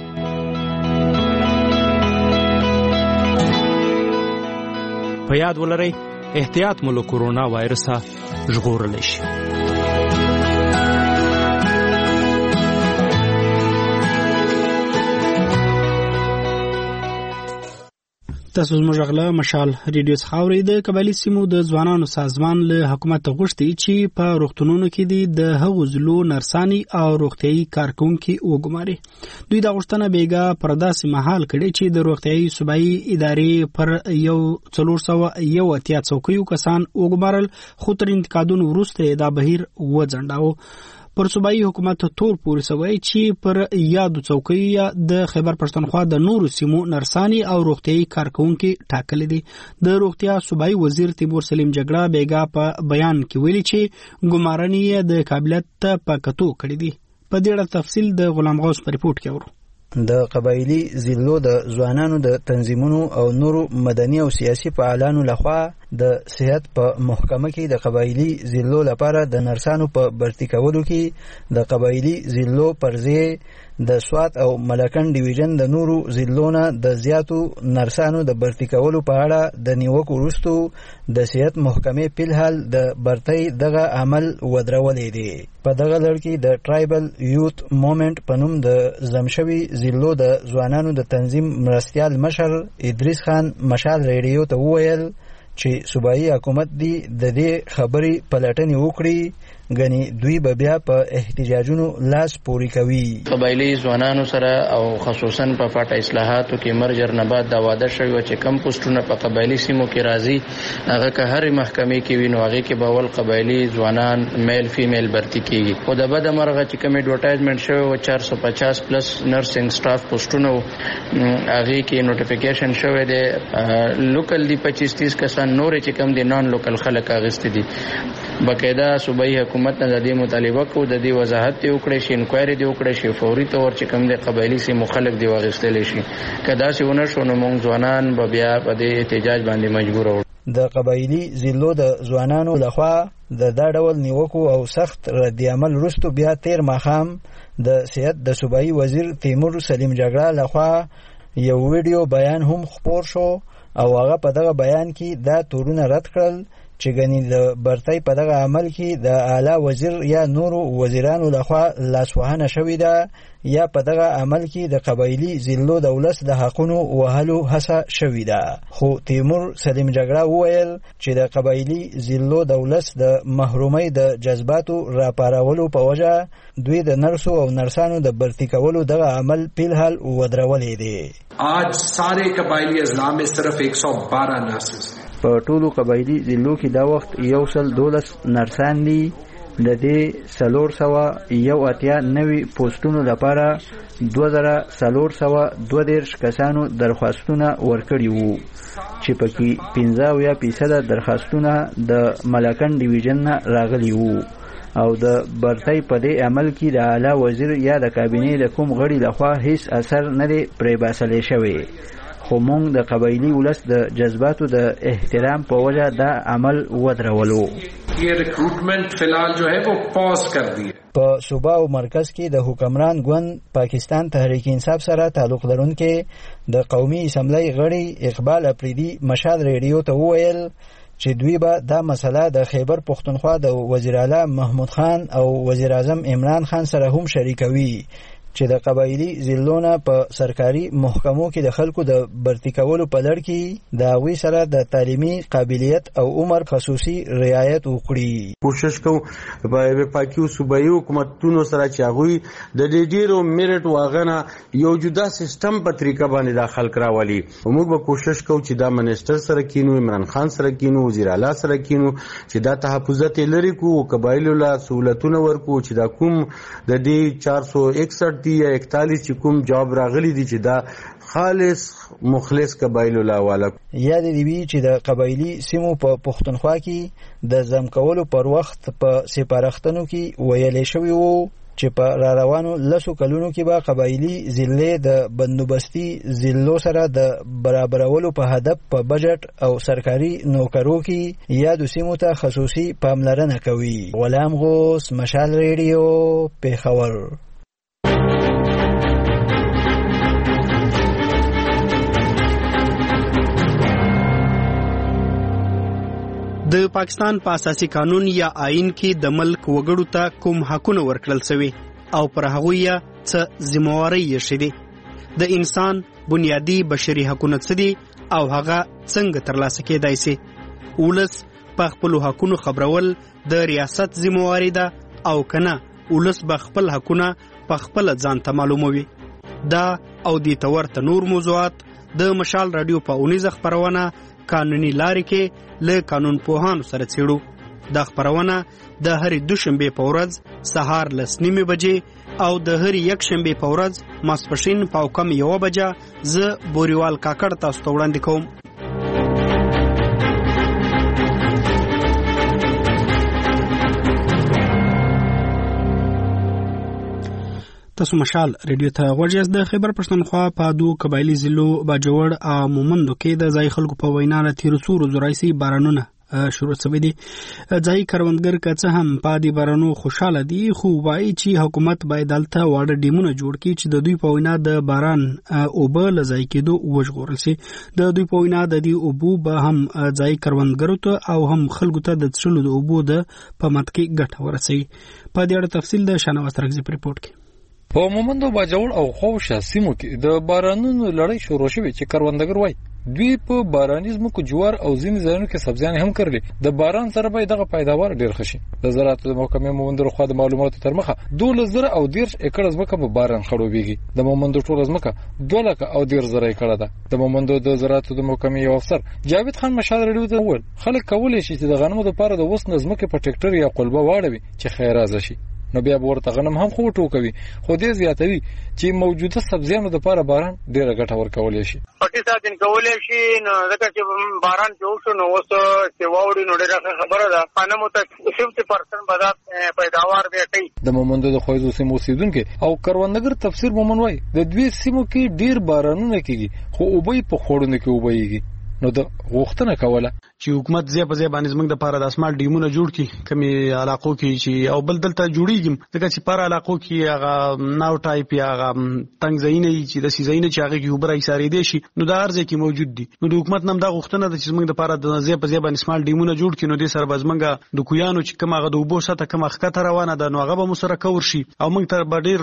په یاد ولرئ احتیاط مو له کورونا وایرسه ژغورلی شي. تاسو زموږ غلا مشال ریډیو څخه اورئ. د قبایلي سیمو د ځوانانو سازمان له حکومت غوښتي چې په روغتونونو کې د هغو ضلعو نرساني او روغتیايي کارکونکي وګماري. دوی دا غوښتنه بیګا پر داسې مهال کړې چې د روغتیايي صوبایي ادارې پر 481 څوکیو کسان وګمارل خو تر انتقادونو وروسته دا بهیر وځنډاوه. پر صوبایي حکومت تور پورې سوی چې پر یادو څوکیو د خیبر پښتونخوا د نورو سیمو نرساني او روغتیايي کارکونکي ټاکلي دي. د روغتیا صوبایي وزیر تیمور سلیم جګړه بیګا په بیان کې ویلي چې ګمارنې د قابلیت په کتو کړې دي. په دې اړه تفصیل د غلام غوث په ریپورت کې اورو. د قبایلی ضلعو د ځوانانو د تنظیمونو او نورو مدني او سیاسي فعالانو لخوا د صحت په محکمه کې د قبایلی ضلعو لپاره د نرسانو په برتی کولو کې د قبایلی ضلعو پرځې د سوات او ملکن ډیویژن د نورو ضلعونو د زیاتو نرسانو د برتی کولو په اړه د نیوکو وروسته د صحت محکمې په الحال د برتۍ دغه عمل ودرولې دي. په دغه لړ کې د ټرایبل یوت موومېنټ په نوم د زمشوي ضلعو د ځوانانو د تنظیم مرستیال مشر ادریس خان مشال ریډیو ته وویل چې صوبایي حکومت دی د دې خبرې پلټنې وکړي غني دوی به بیا په احتجاجونو لاس پوري کوي. قبایلی ځوانانو سره او خصوصا په پټه اصلاحاتو کې مرجر نه بعد دا واده شوی چې کم پوسټونه په قبایلی سیمو کې راځي هغه که هر محکمې کې وینو هغه کې به ول قبایلی ځوانان میل فیمیل برتی کیږي. خو د بده مرغه چې کوم ایډورټایزمنت شوی و 450 پلس نرسنګ سټاف پوسټونه هغه کې نوټیفیکیشن شوی دی. لوکل دی 25-30 کسان نور چې کم دي نان لوکل خلک اغستی دي. بقاعده صوبایي حکومت نه د دې مطالبه کو د دې وضاحت ته وکړي شي انکوایري دی وکړي شي فوري تور چې کوم د قبایلی سي مخالف دی واغستل شي کدا چې ونه شو نو موږ ځوانان به بیا په دې احتجاج باندې مجبور وو. د قبایلی ضلعو د ځوانانو لخوا د دا ډول نیوکو او سخت رد عمل وروسته بیا تیر ماښام د صحت د صوبایي وزیر تیمور سلیم جګړه لخوا یو ویډیو بیان هم خپور شو او هغه په دغه بیان کې دا تورونه رد کړل چې غني د برتۍ په دغه عمل کې د اعلی وزیر یا نورو وزیرانو لخوا لاسوهنه شوې ده یا په دغه عمل کې د قبایلی ضلعو د ولس د حقونو وهلو هڅه شوې ده. خو تیمور سلیم جګړه وویل چې د قبایلی ضلعو د ولس د محرومۍ د جذباتو راپارولو په وجه دوی د نرسو او نرسانو د برتی کولو دغه عمل په الحال ودرولې دي. आज सारे कबायली अजला में सिर्फ 112 nurses په ټولو قبایلی ضلعو کې دا وخت 112 نرسان دي د دې 481 نوي پوسټونو لپاره 2432 کسانو درخواستونه ورکړي وو چې پکې 15% درخواستونه د ملاکنډ ډیویژن نه راغلي وو او د برتۍ په دې عمل کې د اعلی وزیر یا د کابینې د کوم غړي لخوا هیڅ اثر نه دی پرې باسلی شوی خو موږ د قبایلي ولس د جذباتو د احترام په وجه دا عمل ودرولو. یہ ریکروٹمنٹ فی الحال جو ہے وہ پاز کر دی. په صوبه او مرکز کې د حکمران ګوند پاکستان تحریک انصاف سره تعلق لرونکي د قومي اسمبلی غړي اقبال اپریدي مشال ریډیو ته وویل چې دوی به دا مسله د خیبر پختونخوا د وزیر اعلی محمود خان او وزیر اعظم عمران خان سره هم شریکوي چې د قبایلی ضلعونو په سرکاري محکمو کې د خلکو د برتی کولو په لړ کې د هغوی سره د تعلیمي قابلیت او عمر خصوصي رعایت وکړي. کوشش کوو په پاکیو صوبایي حکومتونو سره چې هغوی د ډیرو میرټ واغنه یو جدا سیستم په طریقه باندې داخل کراولي. موږ به کوشش کوو چې دا منیسټر سره کینو، عمران خان سره کینو، وزیر اعلی سره کینو چې دا تحفظات لري کو قبایلو له سہولتونه ورکو چې دا کوم د دې 461 یا 41 چې کوم جواب راغلی دي چې دا خالص مخلص قبایلو لا والا یا د دې چې د قبایلی سیمو په پښتونخوا کې د زم کولو پر وخت په سپارښتنو کې ویلې شوی وو چې په روانو لسو کلونو کې به قبایلی ضلع د بندوبستي ضلعو سره د برابرولو په هدف په بجټ او سرکاري نوکرو کې یا د سیمو ته خصوصي پاملرنه کوي. غلام غوث، مشال ریډیو، پیښور. د پاکستان په اساسي قانون یا آئین کې د ملک وګړو ته کوم حقونه ورکړل شوي او پر هغوی څه ذمہواری یې شوي. د انسان بنیادی بشري حقونه څه دي او هغه څنګه ترلاسه کېدای شي. ولس په خپلو حقونو خبرول د ریاست ذمہواری ده او کنه ولس به خپل حقونه په خپل ځان ته معلوموي. دا او د تورته نور موضوعات د مشال رادیو په اونیزه خبرونه قانوني لارې کې له قانون پوهانو سره څېړو. دا خبرونه د هرې دوشنبې په ورځ سهار 9:30 بجې او د هرې یکشنبې په ورځ ماسپښین په کم 1 بجه زه بوریوال کاکړ تاسو ته وړاندې کوم. تاسو مشال ریډیو ته غوږیاست. د خیبر پښتونخوا په دو قبایلی ضلعو باجوړ او مومندو کې د ځای خلکو په وینا له تیر څو ورځو راهیسې بارانونه شروع شوي دي. ځای کروندګر که څه هم په دې بارانو خوشاله دي خو وایي چې حکومت باید دلته واړه ډیمونه جوړ کړي چې د دوی په وینا د باران اوبه له ځای کېدو وژغورل شي. د دوی په وینا د دې اوبو به هم ځای کروندګرو ته او هم خلکو ته د څښلو د اوبو د په مد کې ګټه ورسوي. په دې اړه تفصیل د شانواز ترغزي په ریپورت کې. په مومندو باجوړ او خوشه سیمو کې د بارانونو لړۍ شروع شوه چې کروندګر وای دوی په باراني ځمکو جوار او ځینې ځایونو کې سبزیان هم کړلي. د باران سره به دغه پیداوار ډیر خشي. د زراعت د محکمې مومندو خو د معلوماتو تر مخه 2013 ایکړ ځمکه په باران خړوبېږي. د مومندو ټول ځمکه 2,10,000 ایکړه ده. د مومندو د زراعت د محکمې یو افسر جاوید خان مشال ریډیو ته وویل خلک کولای شي چې د غنمو لپاره د وس نظمکه په ټریکټر یا قلبه واړوي چې خیر ازشي. نو بیا ورته غنم هم خو ټوکوي خو دې زیاتوي چې موجوده سبزیانو لپاره باران ډیره ګټه ورکولای شي. پټي ساتین کولای شي نو ځکه چې باران جوړ نو اوس چې واوړي نو ډیره خبره ده. غنمو ته 50% بازار پیداوار به کوي. د مومندو د خوځو سیمو اوسیدونکو او کروندګر تفسیر مومن وای د دوی سیمو کې ډیر بارانونه کیږي خو اوبې په خوړونو کې اوبېږي. نو د غوښتنه کوله چې حکومت زی په زی باندې زمنګ د پاره د اسمال ډیمونه جوړ کړي کمی علاقو کې چې او بل دلته جوړیږي ځکه چې پر علاقو کې هغه ناو ټایپ یا هغه تنګ ځایونه چې د سیزاینه چې هغه کې وبره ایسارې دي شي نو د ارزه کې موجود دي. نو د حکومت نم دا غوښتنه د چې زمنګ د پاره د زی په زی باندې اسمال ډیمونه جوړ کړي نو د سر بزمنګ د کویانو چې کوم هغه د وبو سره کوم خطر روانه ده نو هغه به مسره کور شي او موږ تر ډیر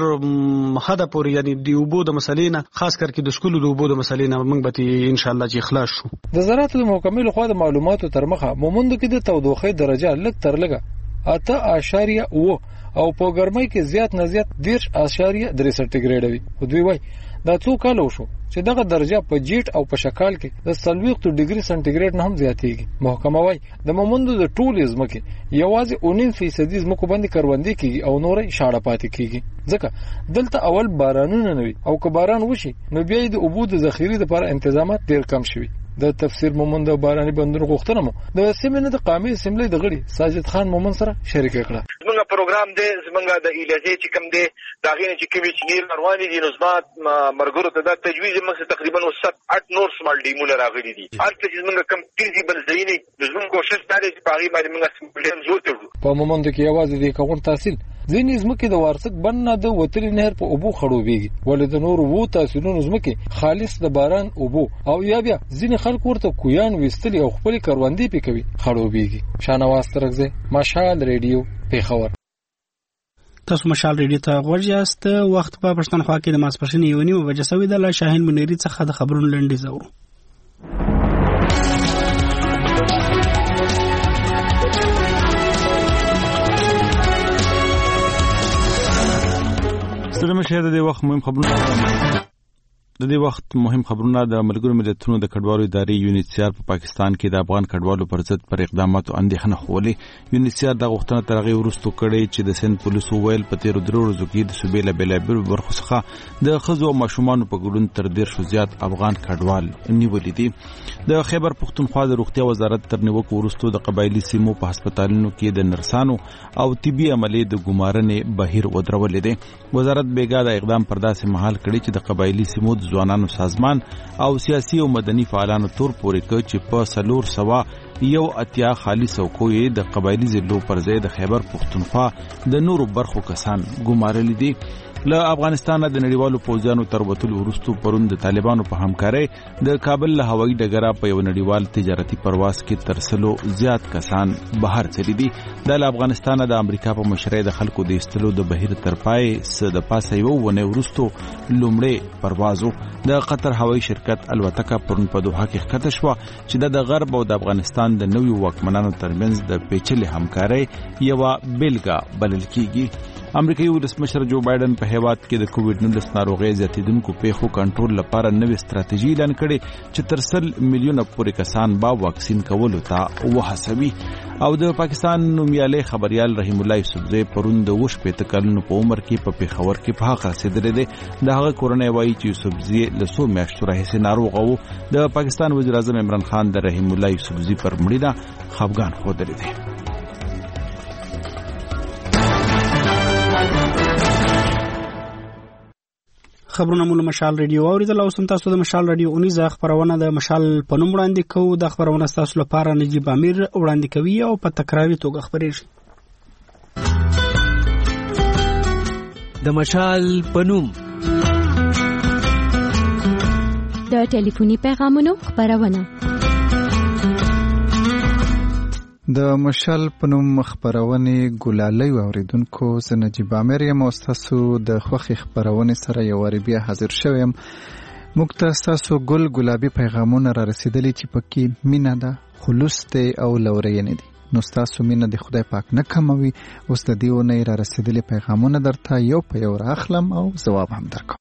حدا پورې یعنی د وبو د مسلې نه خاص کر کې د سکول د وبو د مسلې نه موږ به ان شاء الله چې خلاص شو. د زراعت د محکمې له خوا د معلوماتو تر مخه مومندو کې د تودوخې درجه لږ تر لږه 8.9 او په ګرمۍ کې زیات نه زیات 10.3 سانتیګریډ وي. خو دوی وایي دا څو کال وشو چې دغه درجه په جیټ او په شکال کې د 40 ډیګري سانتیګریډ نه هم زیاتېږي. محکمه وایي د مومندو د ټولې ځمکې یوازې 19% ځمکو باندې کروندې کیږي او نورې شاړه پاتې کیږي، ځکه دلته اول بارانونه نه وي او که باران وشي نو بیا د اوبو د ذخیرې لپاره انتظامات ډېر کم شوي. د تفسیر مومند او باراني بندونو غوښتنه مو د سیمې د قومي اسمبلی د غړي ساجد خان مومند سره شریک کړه. زمونږ پروګرام دی زمونږ د ایلیزې چې کوم دی دا غینې چې کومې چې نیر روانې دي نو زما مرګرو ته دا تجویز موږ تقریبا 7-8 نور سمال ډیمونه راغلي دي. هلته چې زمونږ کم فیزیبل ځای نه زمونږ کوشش دا دی چې په هغې باندې موږ اسمبلی زور کړو. په مومند کې یوازې د کاغون تحصیل ځینې ځمکې د وارسک بند نه د وتلي نهر په اوبو خړوبېږي، ولې د نورو 7 تحصیلونو ځمکې خالص د باران اوبو او یا بیا ځینې خلک ورته کویان ویستلي او خپلې کروندې پې کوي خړوبېږي. شاهنواز ترکزی، مشال ریډیو، پېښور. تاسو مشال ریډیو ته غوږ یاست. وخت په پښتونخوا کې د ماسپښین 1:30 بجې سوي ده. له شاهین منیري څخه د خبرونو لنډیز اورو. د دې وخت مهم خبرونه د ملګرو ملتونو د کډوالو ادارې یونیسیار په پاکستان کې د افغان کډوالو پر ضد پر اقداماتو اندېښنه خولي. یونیسیار د غوښتنه تر هغې وروسته کړې چې د سند پولیسو ویل په تیرو 3 ورځو کې د صوبې له بېلابېلو برخو څخه د ښځو او ماشومانو په ګډون تر 10 زیات افغان کډوال نیولي دي. د خیبر پښتونخوا د روغتیا وزارت تر نیوکو وروسته د قبایلي سیمو په هسپتالونو کې د نرسانو او طبي عملې د ګمارنې بهیر ودرولې دی. وزارت بیګا د اقدام پر داسې مهال کړی چې د قبایلي سیمو د ځوانانو سازمان او سیاسي او مدني فعالانو تور پورې کړ چې په 481 خالي څوکو یې د قبایلي ضلعو پر ځای د خیبر پښتونخوا د نورو برخو کسان ګمارلي دي. له افغانستان د نړیوالو پوځیانو تر وتلو وروسته پرون د طالبانو په همکارۍ د کابل له هوایي ډګره په یو نړیوال تجارتي پرواز کې تر 100 زیات کسان بهر تللي دي. د افغانستان د امریکا په مشرۍ د خلکو د ایستلو د بهیر تر پای د پاسه یو ونې وروسته لومړی پروازو د قطر هوایي شرکت الوتکه پرون په دوحه کې ښکته شوه چې د غرب او د افغانستان د نویو واکمنانو ترمنځ د پیچلې همکارۍ یوه بیلګه بلل کیږي. امریکایي ولسمشر جو بایدن په هیواد کې د کووډ-19 ناروغۍ زیاتیدونکو پیښو کنټرول لپاره نوې ستراتیژي اعلان کړې چې تر 100 میلیونه پورې کسان با واکسین کولو ته وهڅوي. او د پاکستان نومیالي خبريال رحیم الله یوسفزی پرون د 28 کلونو په عمر کې په پیښور کې په هغه رسیدلی دی. د هغه کورنۍ وایي چې یوسفزی له 100 میاشتو راهیسې ناروغ و. د پاکستان وزیر اعظم عمران خان د رحیم الله یوسفزی پر مړینه خفګان ښودلی دی. خبرونه مو له مشال ریډیو اوریدل. او سم تاسو د مشال ریډیو اونیزه خبرونه د مشال په نوم وړاندې کوو. د خبرونه تاسو لپاره نجیب امیر وړاندې کوي او په تکراري توګه خبرېږي. د مشال په نوم د ټلیفوني پیغامونو خبرونه د مشال په نوم خبرونه ګلالۍ اوریدونکو زه نجیب امیر یم او تاسو د خوښي خبرونه سره یو واری بیا حاضر شوم. موږ تاسو ګل ګلابي پیغامونه را رسیدلی چې پکې مینه ده، خلوص ده او لورینه دي. نو تاسو مینه د خدای پاک نه کموي. اوس د دیونه را رسیدلی پیغامونه درته یو په یو راخلم او جواب هم درکوم.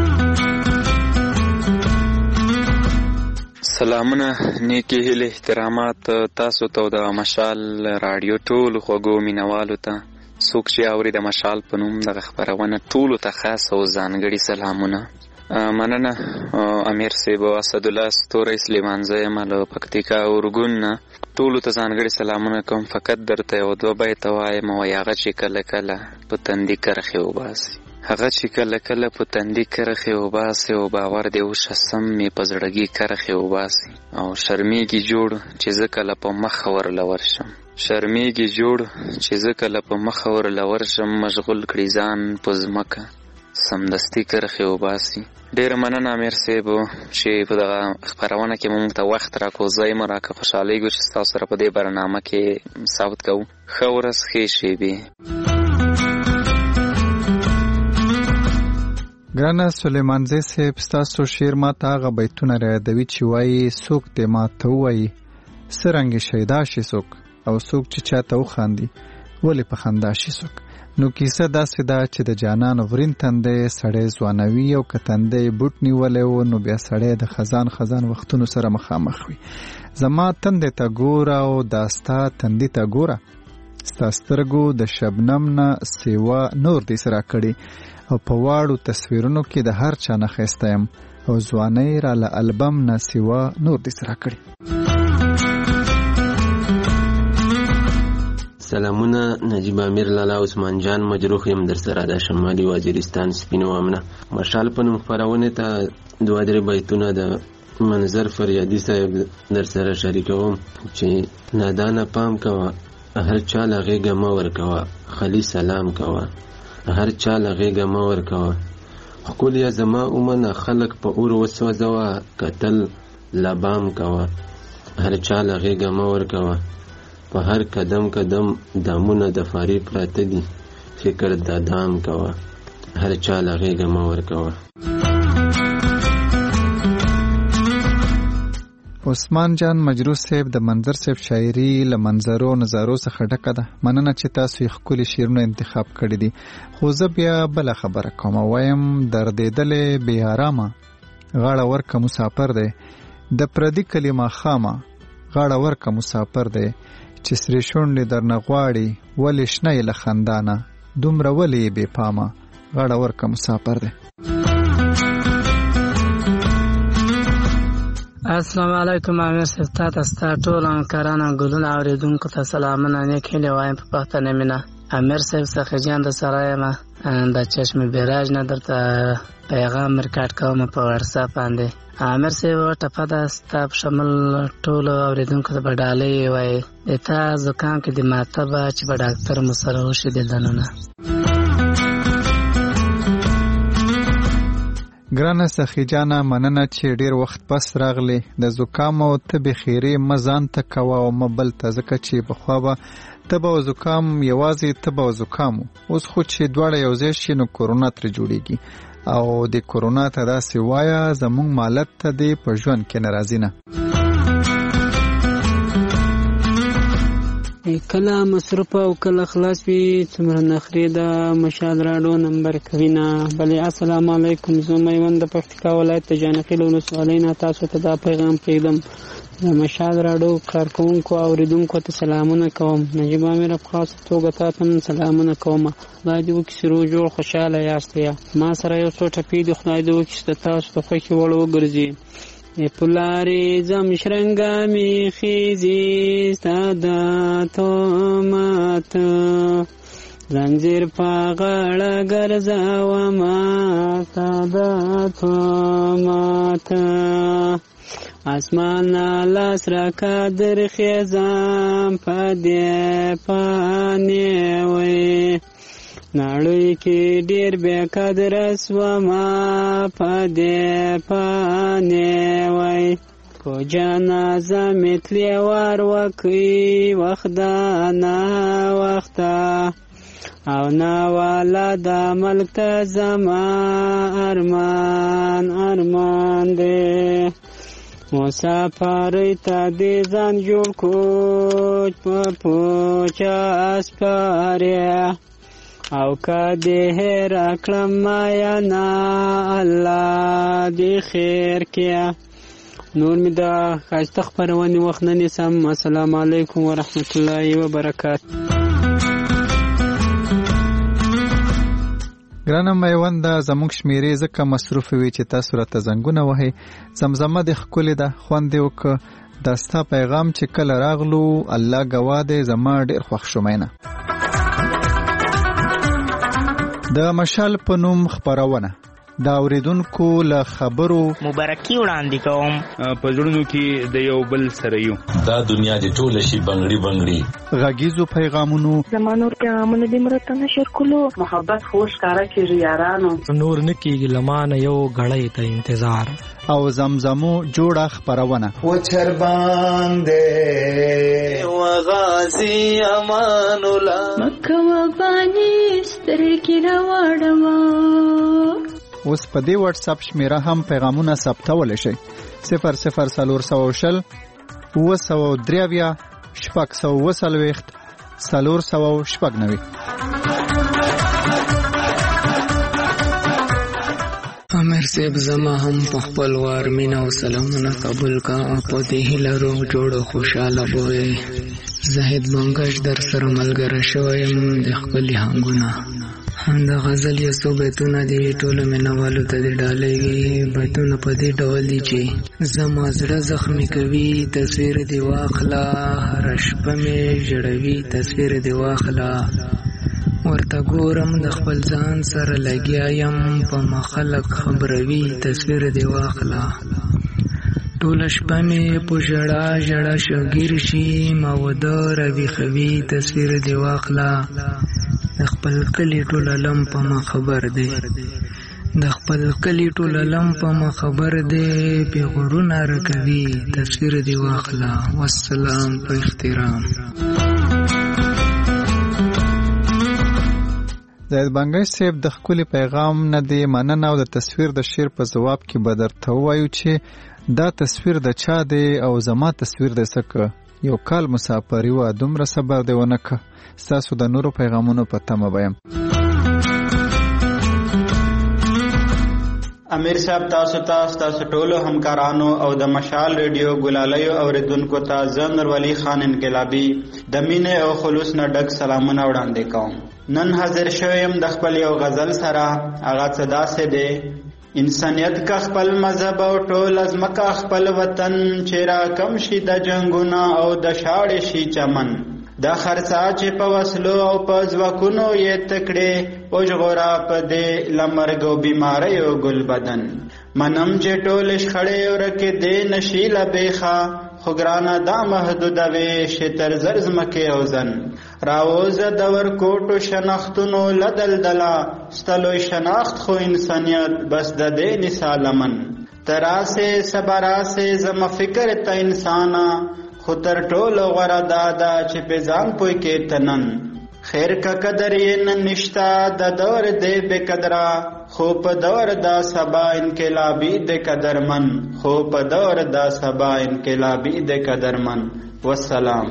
سلامونه، نیکی هیله احترامات تاسو ته د مشال رادیو ټول خوږو مینوالو ته. څوک چې اوري د مشال په نوم دغه خبرونه ټولو ته خاص او ځانګړي سلامونه. مننه امیر صاحب او اسد الله ستوري سلیمانزه یم له پکتیکا اورګون. ټولو ته ځانګړي سلامونه کوم. فقط درته یو دوه بیت وایم او هغه چې کله کله په تندي کرخې وباسي، هغه چې کله کله په تندي کرخې وباسي او باور دې وشه سم مې په زړګي کرخې وباسي. او شرمېږي جوړ چې زه کله په مخه ورله ورشم، شرمېږي جوړ چې زه کله په مخه ورله ورشم. مشغول کړي ځان په ځمکه سمدستي کرخې وباسي. ډېره مننه امیر صاحب چې په دغه خپرونه کې موږ ته وخت راکړو. ځای مو راکړه، خوشحالیږو چې ستاسو سره په دې برنامه کې ثابت کوو. ښه ورځ، ښې شېبې. ګرانه سلیمانزی صاحب، ستاسو شعر ما ته هغه بیتونه رایادوي چې وایي څوک دې ما ته ووایي څرنګې شیدا شي څوک، او څوک چې چا ته وخاندي ولې په خندا شي څوک. نو کیسه داسې ده چې د جانان ورین تندی سړی ځوانوي او که تندی بوټ نیولی و نو بیا سړی د خزان وختونو سره مخامخ وي. زما تندی ته ګوره او دا ستا تندي ته ګوره، ستا سترګو د شبنم نه سیوا نور دې سره کړي او په واړو تصویرونو کې د هر چا نه ښایسته یم او ځوانۍ را له البم نه سیوا نور دې سره کړي. سلامونه، نجیب امیر لالا عثمان جان مجروح یم در سره د شمالي وزیرستان سپینو امنه. مشال په نوم خپرونې ته 2-3 بیتونه د منظر فریادي صاحب در سره شریکوم چې نادانه پام کوه، هر چا له غېږه مه ورکوه، خلی سلام کوه، هر چا له غېږه مه ورکوه، ښکليه زما اومنه خلک په اور وسوځوه، کتل لبام کوه، هر چا له غېږه مه ورکوه، په هر قدم دامونه د فاری پراته دي، فکر د دام کوه، هر چا له غېږه مه ورکوه. عثمان جان مجروح صاحب د منظر صاحب شاعري له منظرو نظارو څخه ډکه ده. مننه چې تاسو یې ښکلي شعرونه انتخاب کړي دي. خو زه بیا بله خبره کوم، وایم دردېدلې بې ارامه غاړه ورکه مسافر دی، د پردي کلي ماښامه غاړه ورکه مسافر دی، چې سرې شونډې درنه غواړي ولې شنه یې له خندانه، دومره ولې یې بې پامه غاړه ورکه مسافر دی. السلام علیکم امیر صاحب، تاسو ته ټول همکاران او ګلونه اوریدونکو ته سلامونه، نیک هیلې وایم په پښتنه مینه. امیر صاحب څخه جان د سره یم، د چشم بیراج نه درته پیغام ریکارډ کوم په واتساپ باندې. امیر صاحب ټپه ده ستا په شمول ټولو اوریدونکو ته به ډالۍ وایي د تا زکام کې د ماته به چې به ډاکټر مو سره وشي د دنونه. ګرانه سخي جانه، مننه چې ډیر وخت پس راغلی. د زکام او تبې خیرې مه ځان ته کوه او مه بل ته، ځکه چې پخوا به تبه او زکام یوازې تبه او زکام و، اوس خو چې دواړه یو ځای شي نو کورونا ترې جوړیږي. او د کورونا ته داسې وایه زمونږ مالت ته دې په ژوند کې ناراضي نه. کله مصروف او کله خلاص وي، څومره نخرې د مشال راډیو نمبر کوي نه. بلې السلام علیکم، زه میوند د پکتیکا ولایت د جانقیل ولسوالۍ نه تاسو ته دا پیغام پرېږدم. د مشال راډیو کارکوونکو او اوریدونکو ته سلامونه کوم. نجیب امیر په خاصه توګه تا ته سلامونه کوم. خدای دې وکړي چې روغ جوړ خوشحاله یاست. ما سره یو څو ټپې دي، خدای دې وکړي چې تاسو د خوښې وړ وګرځي. پلاری زم شرنگا می خیزی ستادا تو مات زنجیر پا غاڑا گرزاو ما ستادا تو مات اسمان لاس را کادر خیزام پا دی پانی وی نړۍ کې ډېر بې قدره سومه په دې پانې وای په جنازه مې تلې ور وکړي وخت ده نه وخته او ناواله دا ملک ته زما ارمان دی مسافرۍ ته دې ځان جوړ کوچ په پوچه اسپارې او که دې هېر کړم مایا نه الله دې خیر کړي. نور مې د ښایسته خپرونې وخت نه نیسم. السلام علیکم ورحمت الله وبرکاته. ګرانه میونده، زموږ شمیرې ځکه مصروفې وي چې تاسو راته زنګونه وهئ. زمزمه دې ښکلې ده، خوند دې وکړه. دا ستا پیغام چې کله راغلو الله ګواه دی، زما ډېر خوښ شو مینه. د مشال په نوم خپرونه دا اوریدونکو له خبرو مبارکي وړاندې کوم. په زړونو کې د یو بل سره یو، دا دنیا دې ټوله شي بنګړي بنګړي. غږیزو پیغامونو زمانور پیغامونه دې مرته نشر کولو، محبت خوش کارا کیږي یارانو، نور نه کیږي لمانه یو غړې ته انتظار. او زمزمو جوړه خپرونه و چرباندې و غازی امان الله مکه و بانی سترګې راوړما. اوس په دې واتس اپ شمیره هم پیغامونه ثبتول شي. 00420 903 شپږ 140 امیر صاحب زما هم په خپل وار مینا او سلامونه قبول کا په دې هیلو جوړ خوشاله بوې زاهد منګش در سره ملګری شوم د خپل هنګونه د غزل یو څو بیتونه دي ټول مینوالو ته دي ډالېږي بیتونه په دې ډول دي چې زما زړه زخمي کوي تصویر دی واخلا هر شپه مې ژړوي تصویر دی واخلا ورته ګورم د خپل ځان سره لګیا یم په مخلق خبروي تصویر دی واخلا ټوله شپه مې په ژړا ژړا شوګیر شي ما وده راویښوي تصویر دی واخلا د خپل کلي ټول علم په ما خبر دی د خپل کلي ټول علم په ما خبر دی پیغورونه راکوي تصویر دی واخلا والسلام په احترام. زاهد بانګش صاحب د ښکلي پیغام نه دی مننه او د تصویر د شعر په ځواب کې به درته ووایو چې دا تصویر د چا دی او زما تصویر دی څکه یو کال مسافري وه دومره صبر دی ونه که ستاسو د نورو پیغامونو په تمه به یم. امیر صاحب تاسو ټولو همکارانو او د مشال ریډیو ګلالیو اوریدونکو ته زه نورولي خان انقلابي د مینې او خلوص نه ډک سلامونه وړاندې کوم. نن حاضر شویم د خپل یو غزل سره. هغه څه داسې دی: انسانیت کا خپل مذهب او ټول ازمکه خپل وطن چې را کم شي د جنگونه او د شاړې شي چمن دا خرڅا چې په وسلو او په ځواکونو یې تکړې وژغورا په دې لمرګ او بیماریو ګل بدن منم چې ټول شخړې ورکې دې نشي لبېخه خو ګرانه دا محدوده وې چې تر زر ځمکې او زن راووزه د ورکوټو شناختونو لدلدله ستلوی شناخت خو انسانیت بس د دې نثال من تراسې صبراسې زما فکر ته انسانا خو تر ټولو غوره دا ده چې په ځان پوی کې تنن خیر کا قدر یې نن نشته د دور دی بې قدره خو په دور دا سبا انقلابي د قدرمن خو په دور دا سبا انقلابي د قدرمن. والسلام.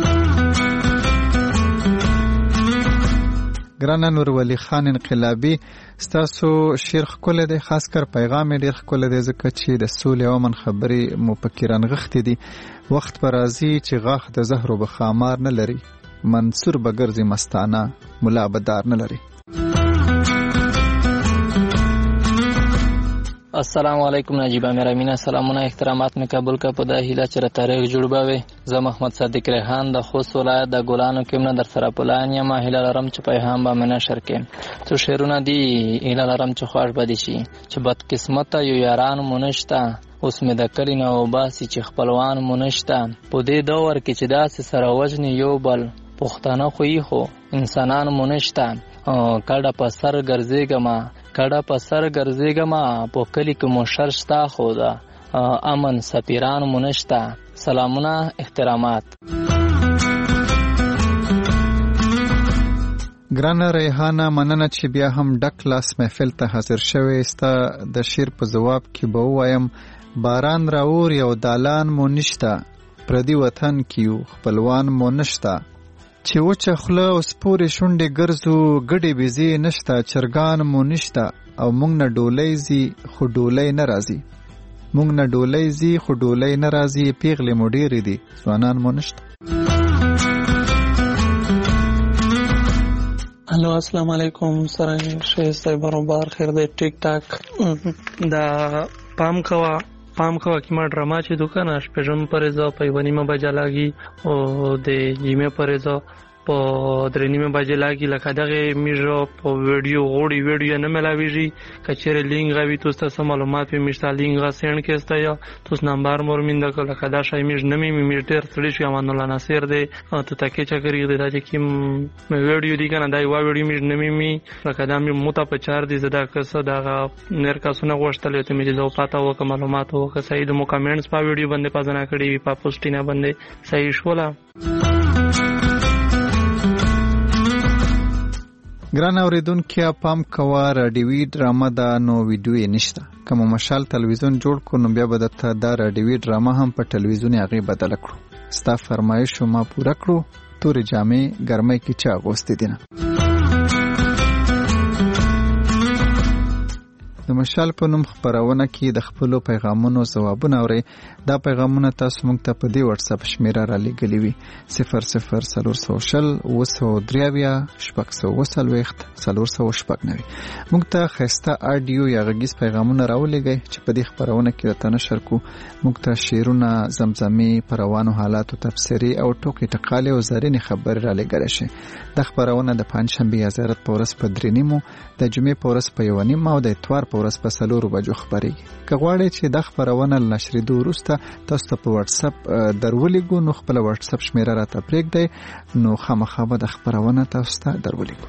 ګرانه نورولي خان انقلابي ستاسو شعر ښکلی دی خاص کر پیغام یې ډېر ښکلی دی ځکه چې د سولې او امن خبرې مو پکې رانغښتې دي. وخت به راځي چې غاښ د زهرو به خامار نه لري منصور به ګرځي مستانه ملا به دار نه لري. السلام علیکم نجیب امیر امینه سلامونه احترامات می قبول کا په د هیله چې تاریخ جوړبوي. زه محمد صادق ریحان د خوست ولایت د ګلانو کې نه در سره پلان یم. هیله لرم چې پیغام به منه شر کې څو شعرونه دي. هیله لرم چې خوښ بده شي چې بد قسمت یو یاران مونښتا اوس مې د کلی نه وباسي چې خپلوان مونښتا په دې دور کې چې داسې سره وجنې یو بل پښتانه خو یې خو انسانان مونښتا کډه په سر ګرځېږم په کلی کې مو شر شته خو دا امن سفیران مونښتا. سلامونه احترامات. ګرانه ریحانه مننه چې بیا هم ډک لاس محفل ته حاضر شوې. ستا د شعر په ځواب کې به ووایم باران راور یو دالان مو نشته پردي وطن کې یو خپلوان مو نشته چې وچه خوله او سپورې شونډې ګرځو ګډې بېزې نشته چرګان مو نشته او موږ نه ډولۍ ځي خو ډولۍ نه راځي پیغلې مو ډېرې دي ځوانان مو نشته. هلو السلام علیکم سره ښایسته برابر خیر دی ټیک ټاک دا پام کوه که ما ډراما چې دوکانه شپږم پرېزه په یوه نیمه بجه لاګي او د جمعې پرېزه په درې نیمه بجې لاګي لکه دغې میږه په ویډیو نه ملاویږي که چېرې لینک غوي توس ته څه معلومات وي میږ ته لینک غا سینډ کېسته یا توس نمبر مور مینده که لکه دا شی میږ نه میږ ډېر ستړي شو امان الله ناصر دی تو تکې چکرې دی دا چې کوم ویډیو دی که نه دا یوه ویډیو میږ نه مې لکه دا مې موته په چار دی زه دا کسه دغه نر کسونه غوښتلی ته مې چې زه پاته وکړه معلومات وکړه صحیح د مو کمنټس په ویډیو باندې پازنه کړي وي په پوسټینه باندې صحیح شوله. ګران اوریدونکو پام کوه راډیوي ډرامه دا نو ویډیو یې نشته. کوم مشال تلویزیون جوړ کو نو بیا به درته دا راډیوي ډرامه هم په تلویزیون هغې بدله کړو. ستا فرمایش ما پوره کړو تورې جامې ګرمۍ کې چا اغوستې دي نه. د مشال په نوم خبرونه کې د خپلو پیغامونو ځوابونه اورئ. دا پیغامونه تاسو موږ ته په دې واتس اپ شمیره را لېږلي وي 0040 موږ ته ښایسته آډیو یا غږیز پیغامونه راولېږئ چې په دې خبرونه کې راته نشر کړو. موږ ته شعرونه، زمزمې، په روانو حالاتو تبصرې او ټوکې ټقالې او زرینې خبرې را لېږلی شي. دا خبرونه د پنجشنبې یا زیارت په ورځ په 3:30، د جمعې په ورځ په 1:30 او د اتوار په ورځ په 4 بجو خبرېږي. که غواړئ چې دا خبرونه له نشرېدو وروسته تاسو ته په واتس اپ درولېږو نو خپله واتس اپ شمیره راته پرېږدئ، نو خامخا به د خبرونه تاسو ته درولېږو.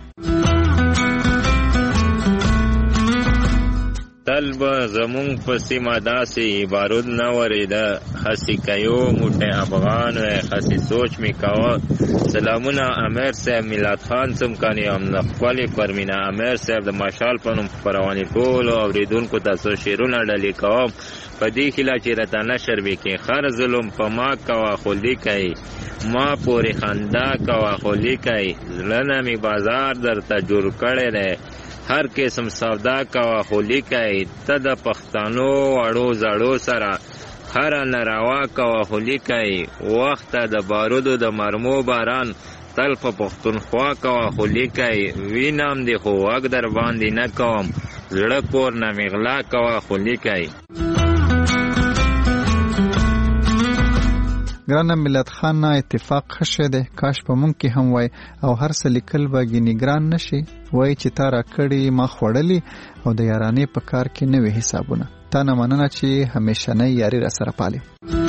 تل به زمونږ په سیمه داسې بارود نه ورېده، خسي کیو موټی افغان وی خسي سوچ می کوه. سلامونه امیر صاحب، میلاد خان څمکني هم د ښکلې پرمینه امیر صاحب د مشال په نوم خپرونې ټولو اورېدونکو ته څو شعرونه ډالې کوم. په دې هیله چې راته نشر وکړي. خر ظلم په ما کوه خو لیکئ، ما پورې خندا کوه خو لیکئ. زړه نه مې بازار درته جوړ کړی دی، هر قسم سودا کوه خو لیکئ. ته د پښتنو وړو زړو سره خره ناروا کوه خو لیکئ. وخت د بارودو د مرمو باران تل په پښتونخوا کوه خو لیکئ. وینم دې خو وګ در باندې نه کوم، زړه کور نه مې غلا کوه خو لیکئ. ګرانه ملت خان نه اتفاق خشه ده، کاش په مونږ کې هم وای او هر څه لیکل به ګینې ګران نشي. وای چې تا را کړي ما خوړلي او د یارانې په کار کې نوې حسابونه. تا نه مننه چې همیشنۍ یاري را سره پالي.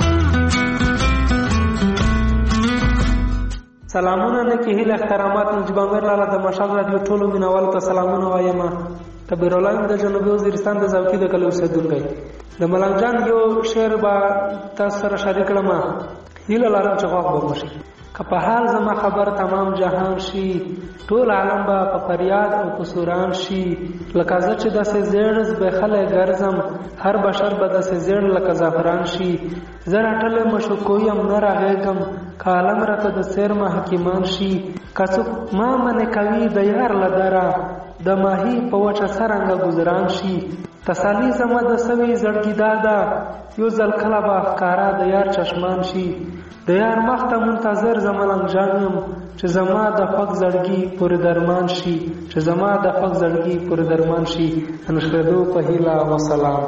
سلامونه لکه هیله احترامات نجیب امیر لاله د مشال رادیو ټولو مینوالو ته سلامونه وایم. کبیر الله د جنوبي وزیرستان د زوکی د کلی اوسیدونکی. د ملنګ جان یو شعر به تاسو سره شریک کړم. هیله لرم چې غوږ به وشي. که په حال زما خبر تمام جهان شي، ټول عالم به په فریاد او په سوران شي. لکه زه چې داسې زیړ زبېښلی ګرځم، هر بشر به داسې زیړ لکه زعفران شي. زه راټلی مشوکو یم نه راغېږم، که عالم راته د څېر حکیمان شي. که څوک ما منې کوي د یار له دره، د ماهي په وچه څرنګه ګذران شي. تسالي زما د سوي زړګي داده، یو ځل کله به ښکارا د یار چشمان شي. د یار مخ ته منتظر زما لنګ جان یم، چې زما د خوږ زړګي پورې درمان شي، چې زما د خوږ زړګي پورې درمان شي. د نشرېدو په هیله وسلام.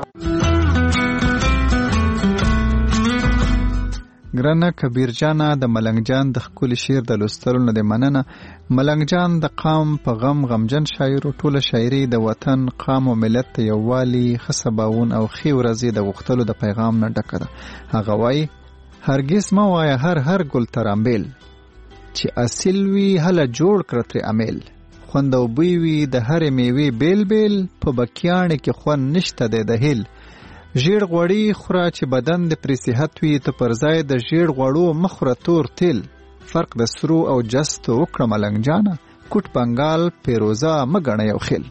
ګرانه کبیر جانه د ملنګ جان د ښکلي شعر د لوستلو نه دې مننه. ملنګ جان د قام په غم غمجن شاعر او ټوله شاعري د وطن، قام او ملت ته یووالي، ښه سباوون او ښې ورځې د غوښتلو د پیغام نه ډکه ده. هغه وایي هرګز مه وایه هر ګل ترامبیل، چې اصیل وي هله جوړ کړه ترې امیل. خوند او بوی وي د هرې میوې بیل بیل، په بکیاڼې کې خوند نشته دی د هیل. ژیړ غوړي خوره چې بدن د پرې صحت وي، ته پر ځای د ژیړ غوړو مخوره تور تیل. فرق د سرو او جستو وکړه ملنګ جانه، کوټ بنګال پیروزه مه ګڼه یو خیل.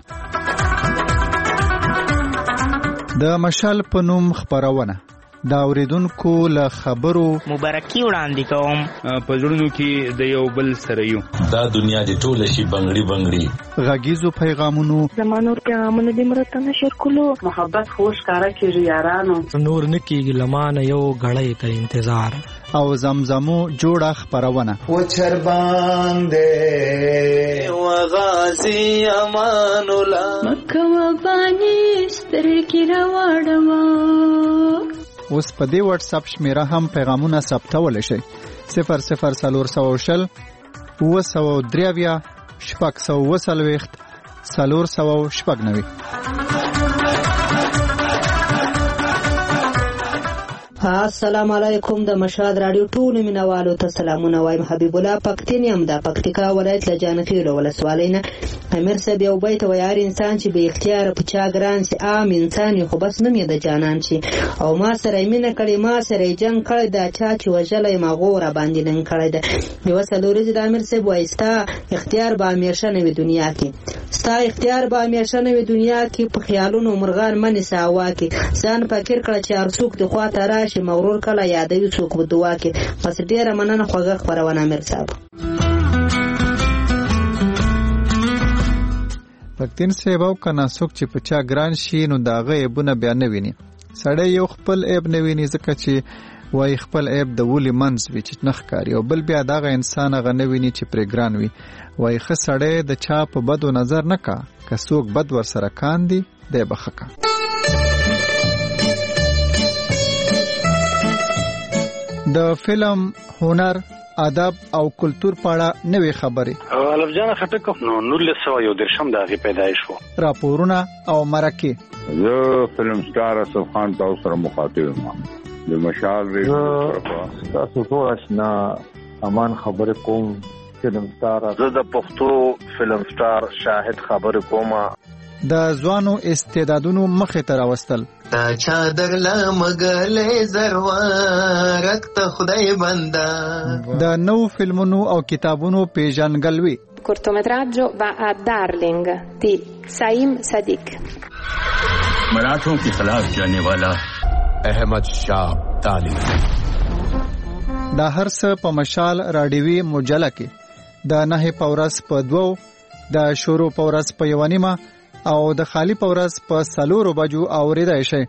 د مشال په نوم خپرونه دا اوریدونکو له خبرو مبارکي وړاندې کوم. په زړونو کې د یو بل سره یو، دا دنیا دې ټوله شي بنګړي بنګړي. غږیزو پیغامونو زمانور پیغامونه دې مرته نشر کولو، محبت خوش کارا کېږي یارانو، نور نکېږي لمانه یو غړی ته انتظار. او زمزمو جوړه خپرونه و چرباندې و غازی امان الله مکه و بانی سترګې راوړما. اوس په دې واتس اپ شمیره هم پیغامونه ثبتولی شئ 0040 903 640 490. السلام علیکم. د مشاد رادیو ټول مینوالو ته سلامونه وایم. حبیب الله پکتین یم د پکتیکا ولایت له جانخیل ولسوالۍ نه. امیر صاحب یو بیت وایي هر انسان چې به اختیار په چا ګران شي، عام انسان خو بس نوم یې د جانان شي. او ما سره مینه کړې، ما سره جنګ کړی، دا چا چې وژلی ما غوره باندې نن کړی ده. یوه څلوريزې د امیر صاحب وایي ستا اختیار به همیشه نه وي دنیا کې، ستا اختیار به همیشه نه وي دنیا کې. په خیالونو مرغان منې ساوا کې ځان فکر کړه چې هر څوک د خوا ته راشي، مغرور کله یادوي څوک په دعا کې. بس ډېره مننه خوږه خپرونه امیر صاحب. پښتين سیب او کنا څوک چې په چا ګران شي نو داغه عیبونه بیا نه ویني. سړی یو خپل عیب نه ویني ځکه چې وای خپل عیب د ولې منځ وي چې نه ښکاري، او بل بیا دغه انسان هغه نه ویني چې پرې ګران وي. وای ښه سړی د چا په بدو نظر نه کا، که څوک بد ورسره کاندي دی به ښه کا. د فلم، هنر، ادب او کلتور په اړه نوې خبرې. الف جان خټک نو 1913 د هغه پیدایش وو. راپورونه او مرکه. زه فلم سٹار اسف خان تاسو سره مخاطب یم. د مشال ریډیو تاسو ټول آشنا امان خبر کوم. فلم سٹار زه د پښتو فلم سٹار شاهد خبر کوم. د ځوانو استعدادونو مخې ته راوستل. تا چادر لمغلې زروارک ته خدای بندا. د نو فلمونو او کتابونو پیژنګلوي. cortometraggio va a Darling di Saim Sadiq. मराठों के खिलाफ जाने वाला अहमद शाह ताली. دا هر څه په مشال راډیوي مجله کې د 9 پورس په 2، د شروع پورس په 1 او د خالی پورس په 4 بجو اوریدای شي.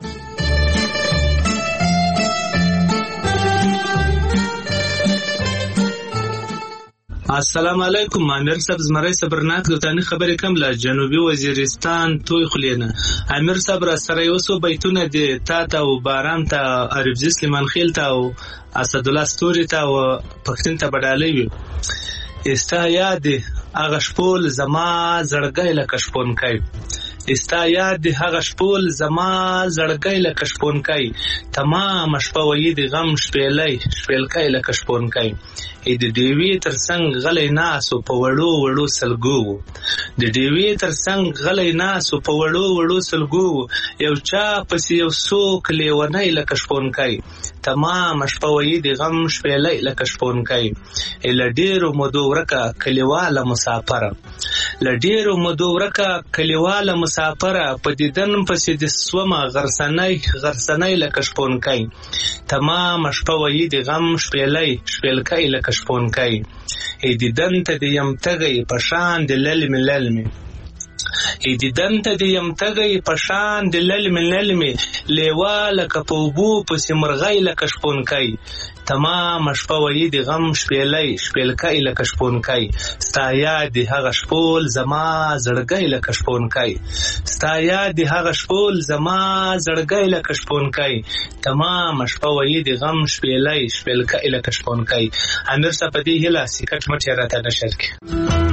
السلام علیکم. امیر صاحب زمری صبرناک دوتانی خبرې کم له جنوبي وزیرستان توی خلینه. امیر صاحب را سره یو څو بیتونه دي تا ته او باران ته عربزي سلیمان خیل ته او اسد الله ستوري ته او پښتون ته بدالې وي. استا یاد هغه شپول زما زړګی لکه شپون کوي. استا یاد هغه شپول زما زړګی لکه شپون کوي. تمام شپه وې د غم شپېلکای لکه شپون کوي. د دیوی ترڅنګ غلی ناسو په وړو وړو سلګو. د دیوی ترڅنګ غلی ناسو په وړو وړو سلګو. یو چا پس یو څوک لیونی لکه شپون کوي. تمام شپه وې د غم شپېلای لکه شپون کوي. له ډیرو مودو ورکه کلیواله مسافره. له ډیرو مودو ورکه کلیواله مسافره. په دیدن پسې د سومه غرسنۍ لکه شپون کوي. تمام شپه وې د غم شپېلکای لکه شپون کوي. دیدن ته د یم تږی په شان د للمي. دیدن ته د یم تږی په شان د للمي. لیوا لکه په اوبو پسې مرغۍ لکه شپون کوي. تمام شپه وې د غم شپېلکای لکه شپون کوي. ستا یاد هغه شپول زما زړګی لکه شپون کوي. ستا یاد هغه شپول زما زړګی لکه شپون کوي. تمام شپه وې د غم شپېلکای لکه شپون کوي. امیر صاحب دې هله سکټ مټ راته نشر کی.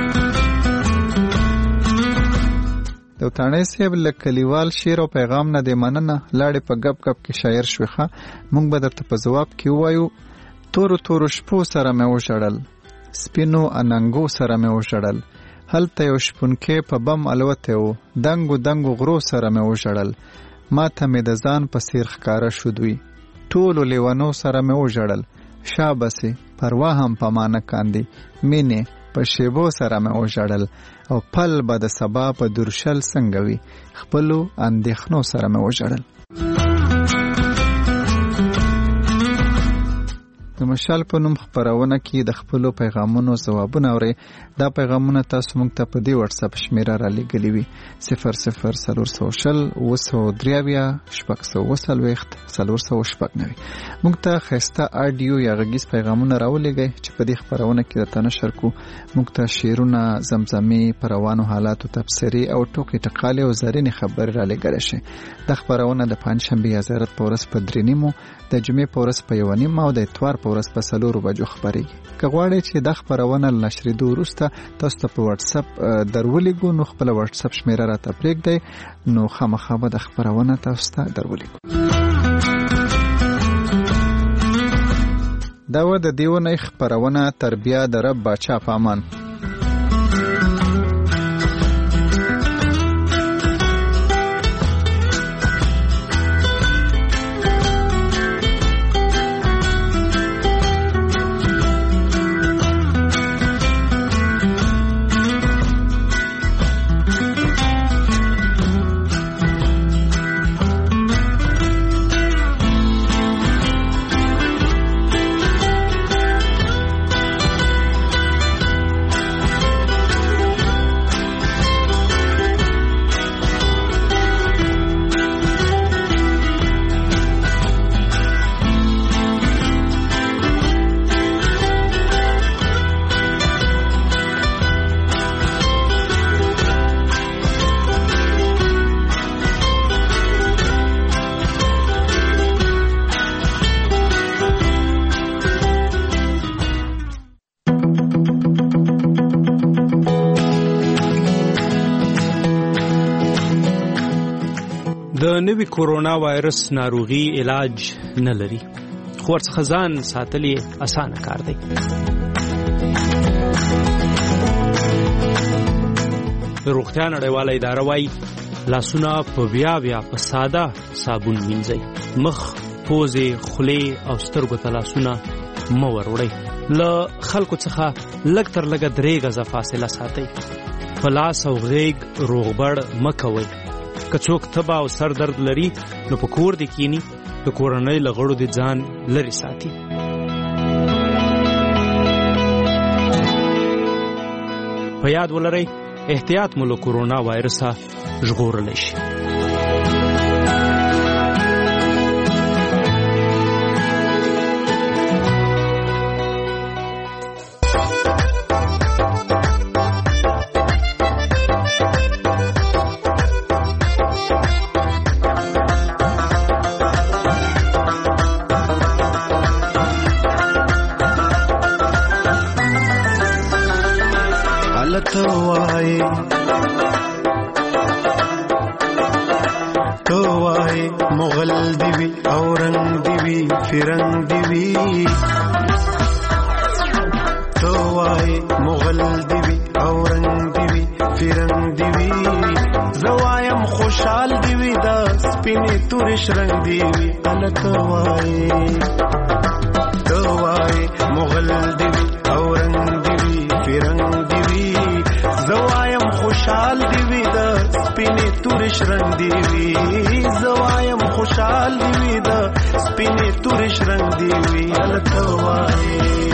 د تانه صاحب له کلیوال شعر او پیغام نه د مننه لاړې په غب غب کې شاعر شوخه. مونږ به درته په جواب کې وایو تورو شپو سره مې وشړل، سپینو اننګو سره مې وشړل. هلته یو شپونکې په بم الوته و، دنګو غرو سره مې وشړل. ما ته مې د ځان په څیر ښکاره شو دوی، ټولو لیونو سره مې وشړل. شابسي پروا هم په ما نه کاندي، مینې په شیبو سره مې وشړل. او پل به د سبا په درشل څنګه وي، خپلو اندېښنو سره مې وشړل. د مشال په نوم خپرونه کې د خپلو پیغامونو ځوابونه اورئ. دا پیغامونه تاسو موږ ته په دې واتس اپ شمیره را لېږلي وي 0040 موږ ته ښایسته اډیو یا غږیز پیغامونه راولېږئ چې په دې خپرونه کې درته نشر کړو. موږ ته شعرونه، زمزمې، په روانو حالاتو تبصرې او ټوکې ټقالې او زرینې خبرې را لېږلی شي. دا خپرونه د پنجشنبې یا زیارت په ورځ په 3:30، د جمعې په ورځ په 1:30 او د اتوار په ورځ په 4 بجو خبرېږي. که غواړئ چې دا خپرونه له نشرېدو وروسته تاسو ته په واتس اپ درولېږو نو خپله واتس اپ شمیره راته پرېږدئ، نو خامخا به د خپرونه تاسو ته درولېږو. دا و د دې اونۍ خپرونه تربیه د رب باچا په امان. نوي کورونا وایرس ناروغي علاج نه لري، خو ورڅخه ځان ساتل یې اسانه کار دی. روغتیا نړیواله اداره وایي لاسونه په بیا په ساده صابون وینځئ. مخ، پوزې، خولې او سترګو ته لاسونه مه وروړئ. له خلکو څخه لږ تر لږه 3 غزه فاصله ساتئ. په لاس او غېږ روغبړ مه کوئ. که څوک تبه او سر درد لري نو په کور دې کینی، د کورنۍ له غړو دې ځان لرې ساتي. په یاد ولرئ احتیاط مو له کورونا وایرسه ژغورلی شي. مغل دیوی اورنگ دیوی فرنگ دیوی، تو وای مغل دیوی اورنگ دیوی فرنگ دیوی، زوایم خوشحال دیوی دا سپینی تورش رنگ دیوی. تو وای مغل دیوی اورنگ دیوی فرنگ دیوی، زوایم خوشحال دیوی دا سپینی تورش رنگ دیوی، زوایم خوشحال دیوی دا سپینی تورش رنگ دیوی. تو وای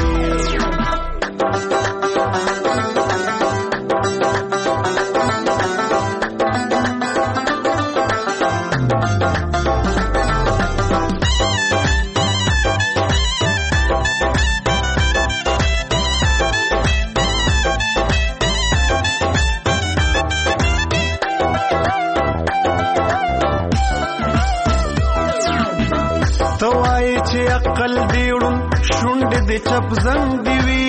عقل دیوړم شونډې د چپ زنګ دیوي،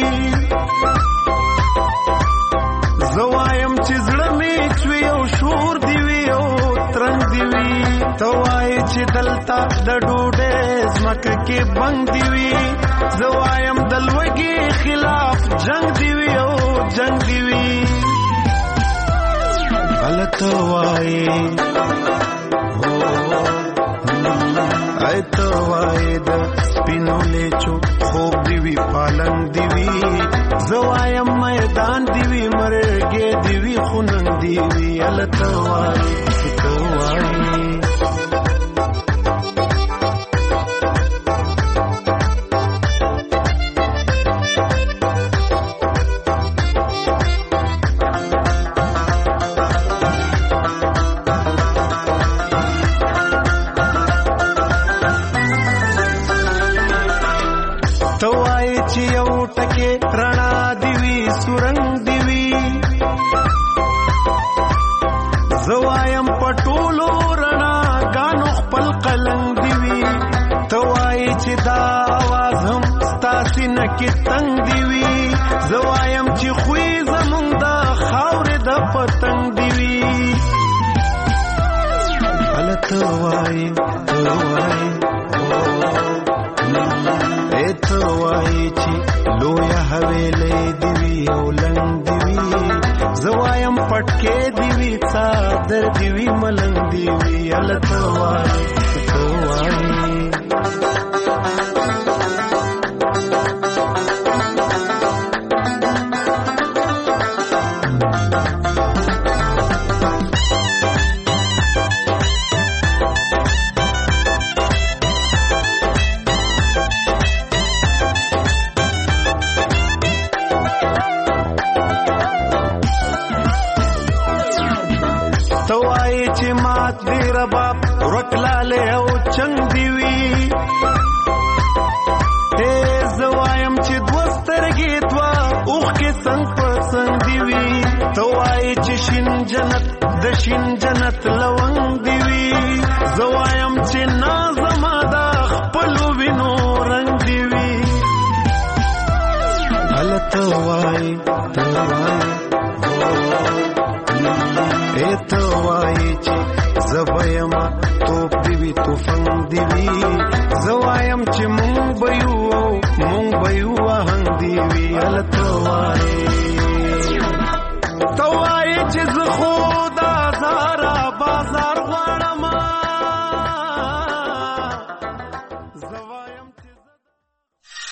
زوایم چې زړه مې چوي او شور دیوي او ترنګ دیوي. ته وایې چې دلته د ډوډۍ ځمکه کې بنګ دیوي، زوایم د لوږې خلاف جنګ دیوي او جنګ دیوي. ته وایې تو وای د سپینو لیچو خوب دیوی پالنگ دیوی، زوایم میدان دیوی مرګې دیوی خوننګ دیوی. تو وای رڼا دیوی سورنګ دیوی، زوایم پټولو رڼا غانو خپل قلنګ دیوی. ته وایې چې دا आवाज هم ستاسې نه کې تنګ دیوی، زوایم چې خوې زمونږ د خاورې د پتنګ دیوی. ته وایې ته وایې چې لویا حویلې دیوی او لنګ دیوی، زوایم پټکې دیوی څادر دیوی ملنګ دیوی. ته وایې رباب رکلاله او چنګ دیوی، زوایم چې دوسترګې دوا اوخ کې څنګ په څنګ دیوی. ته وایې چې شین جنت د شین جنت لونګ دیوی، زوایم چې نا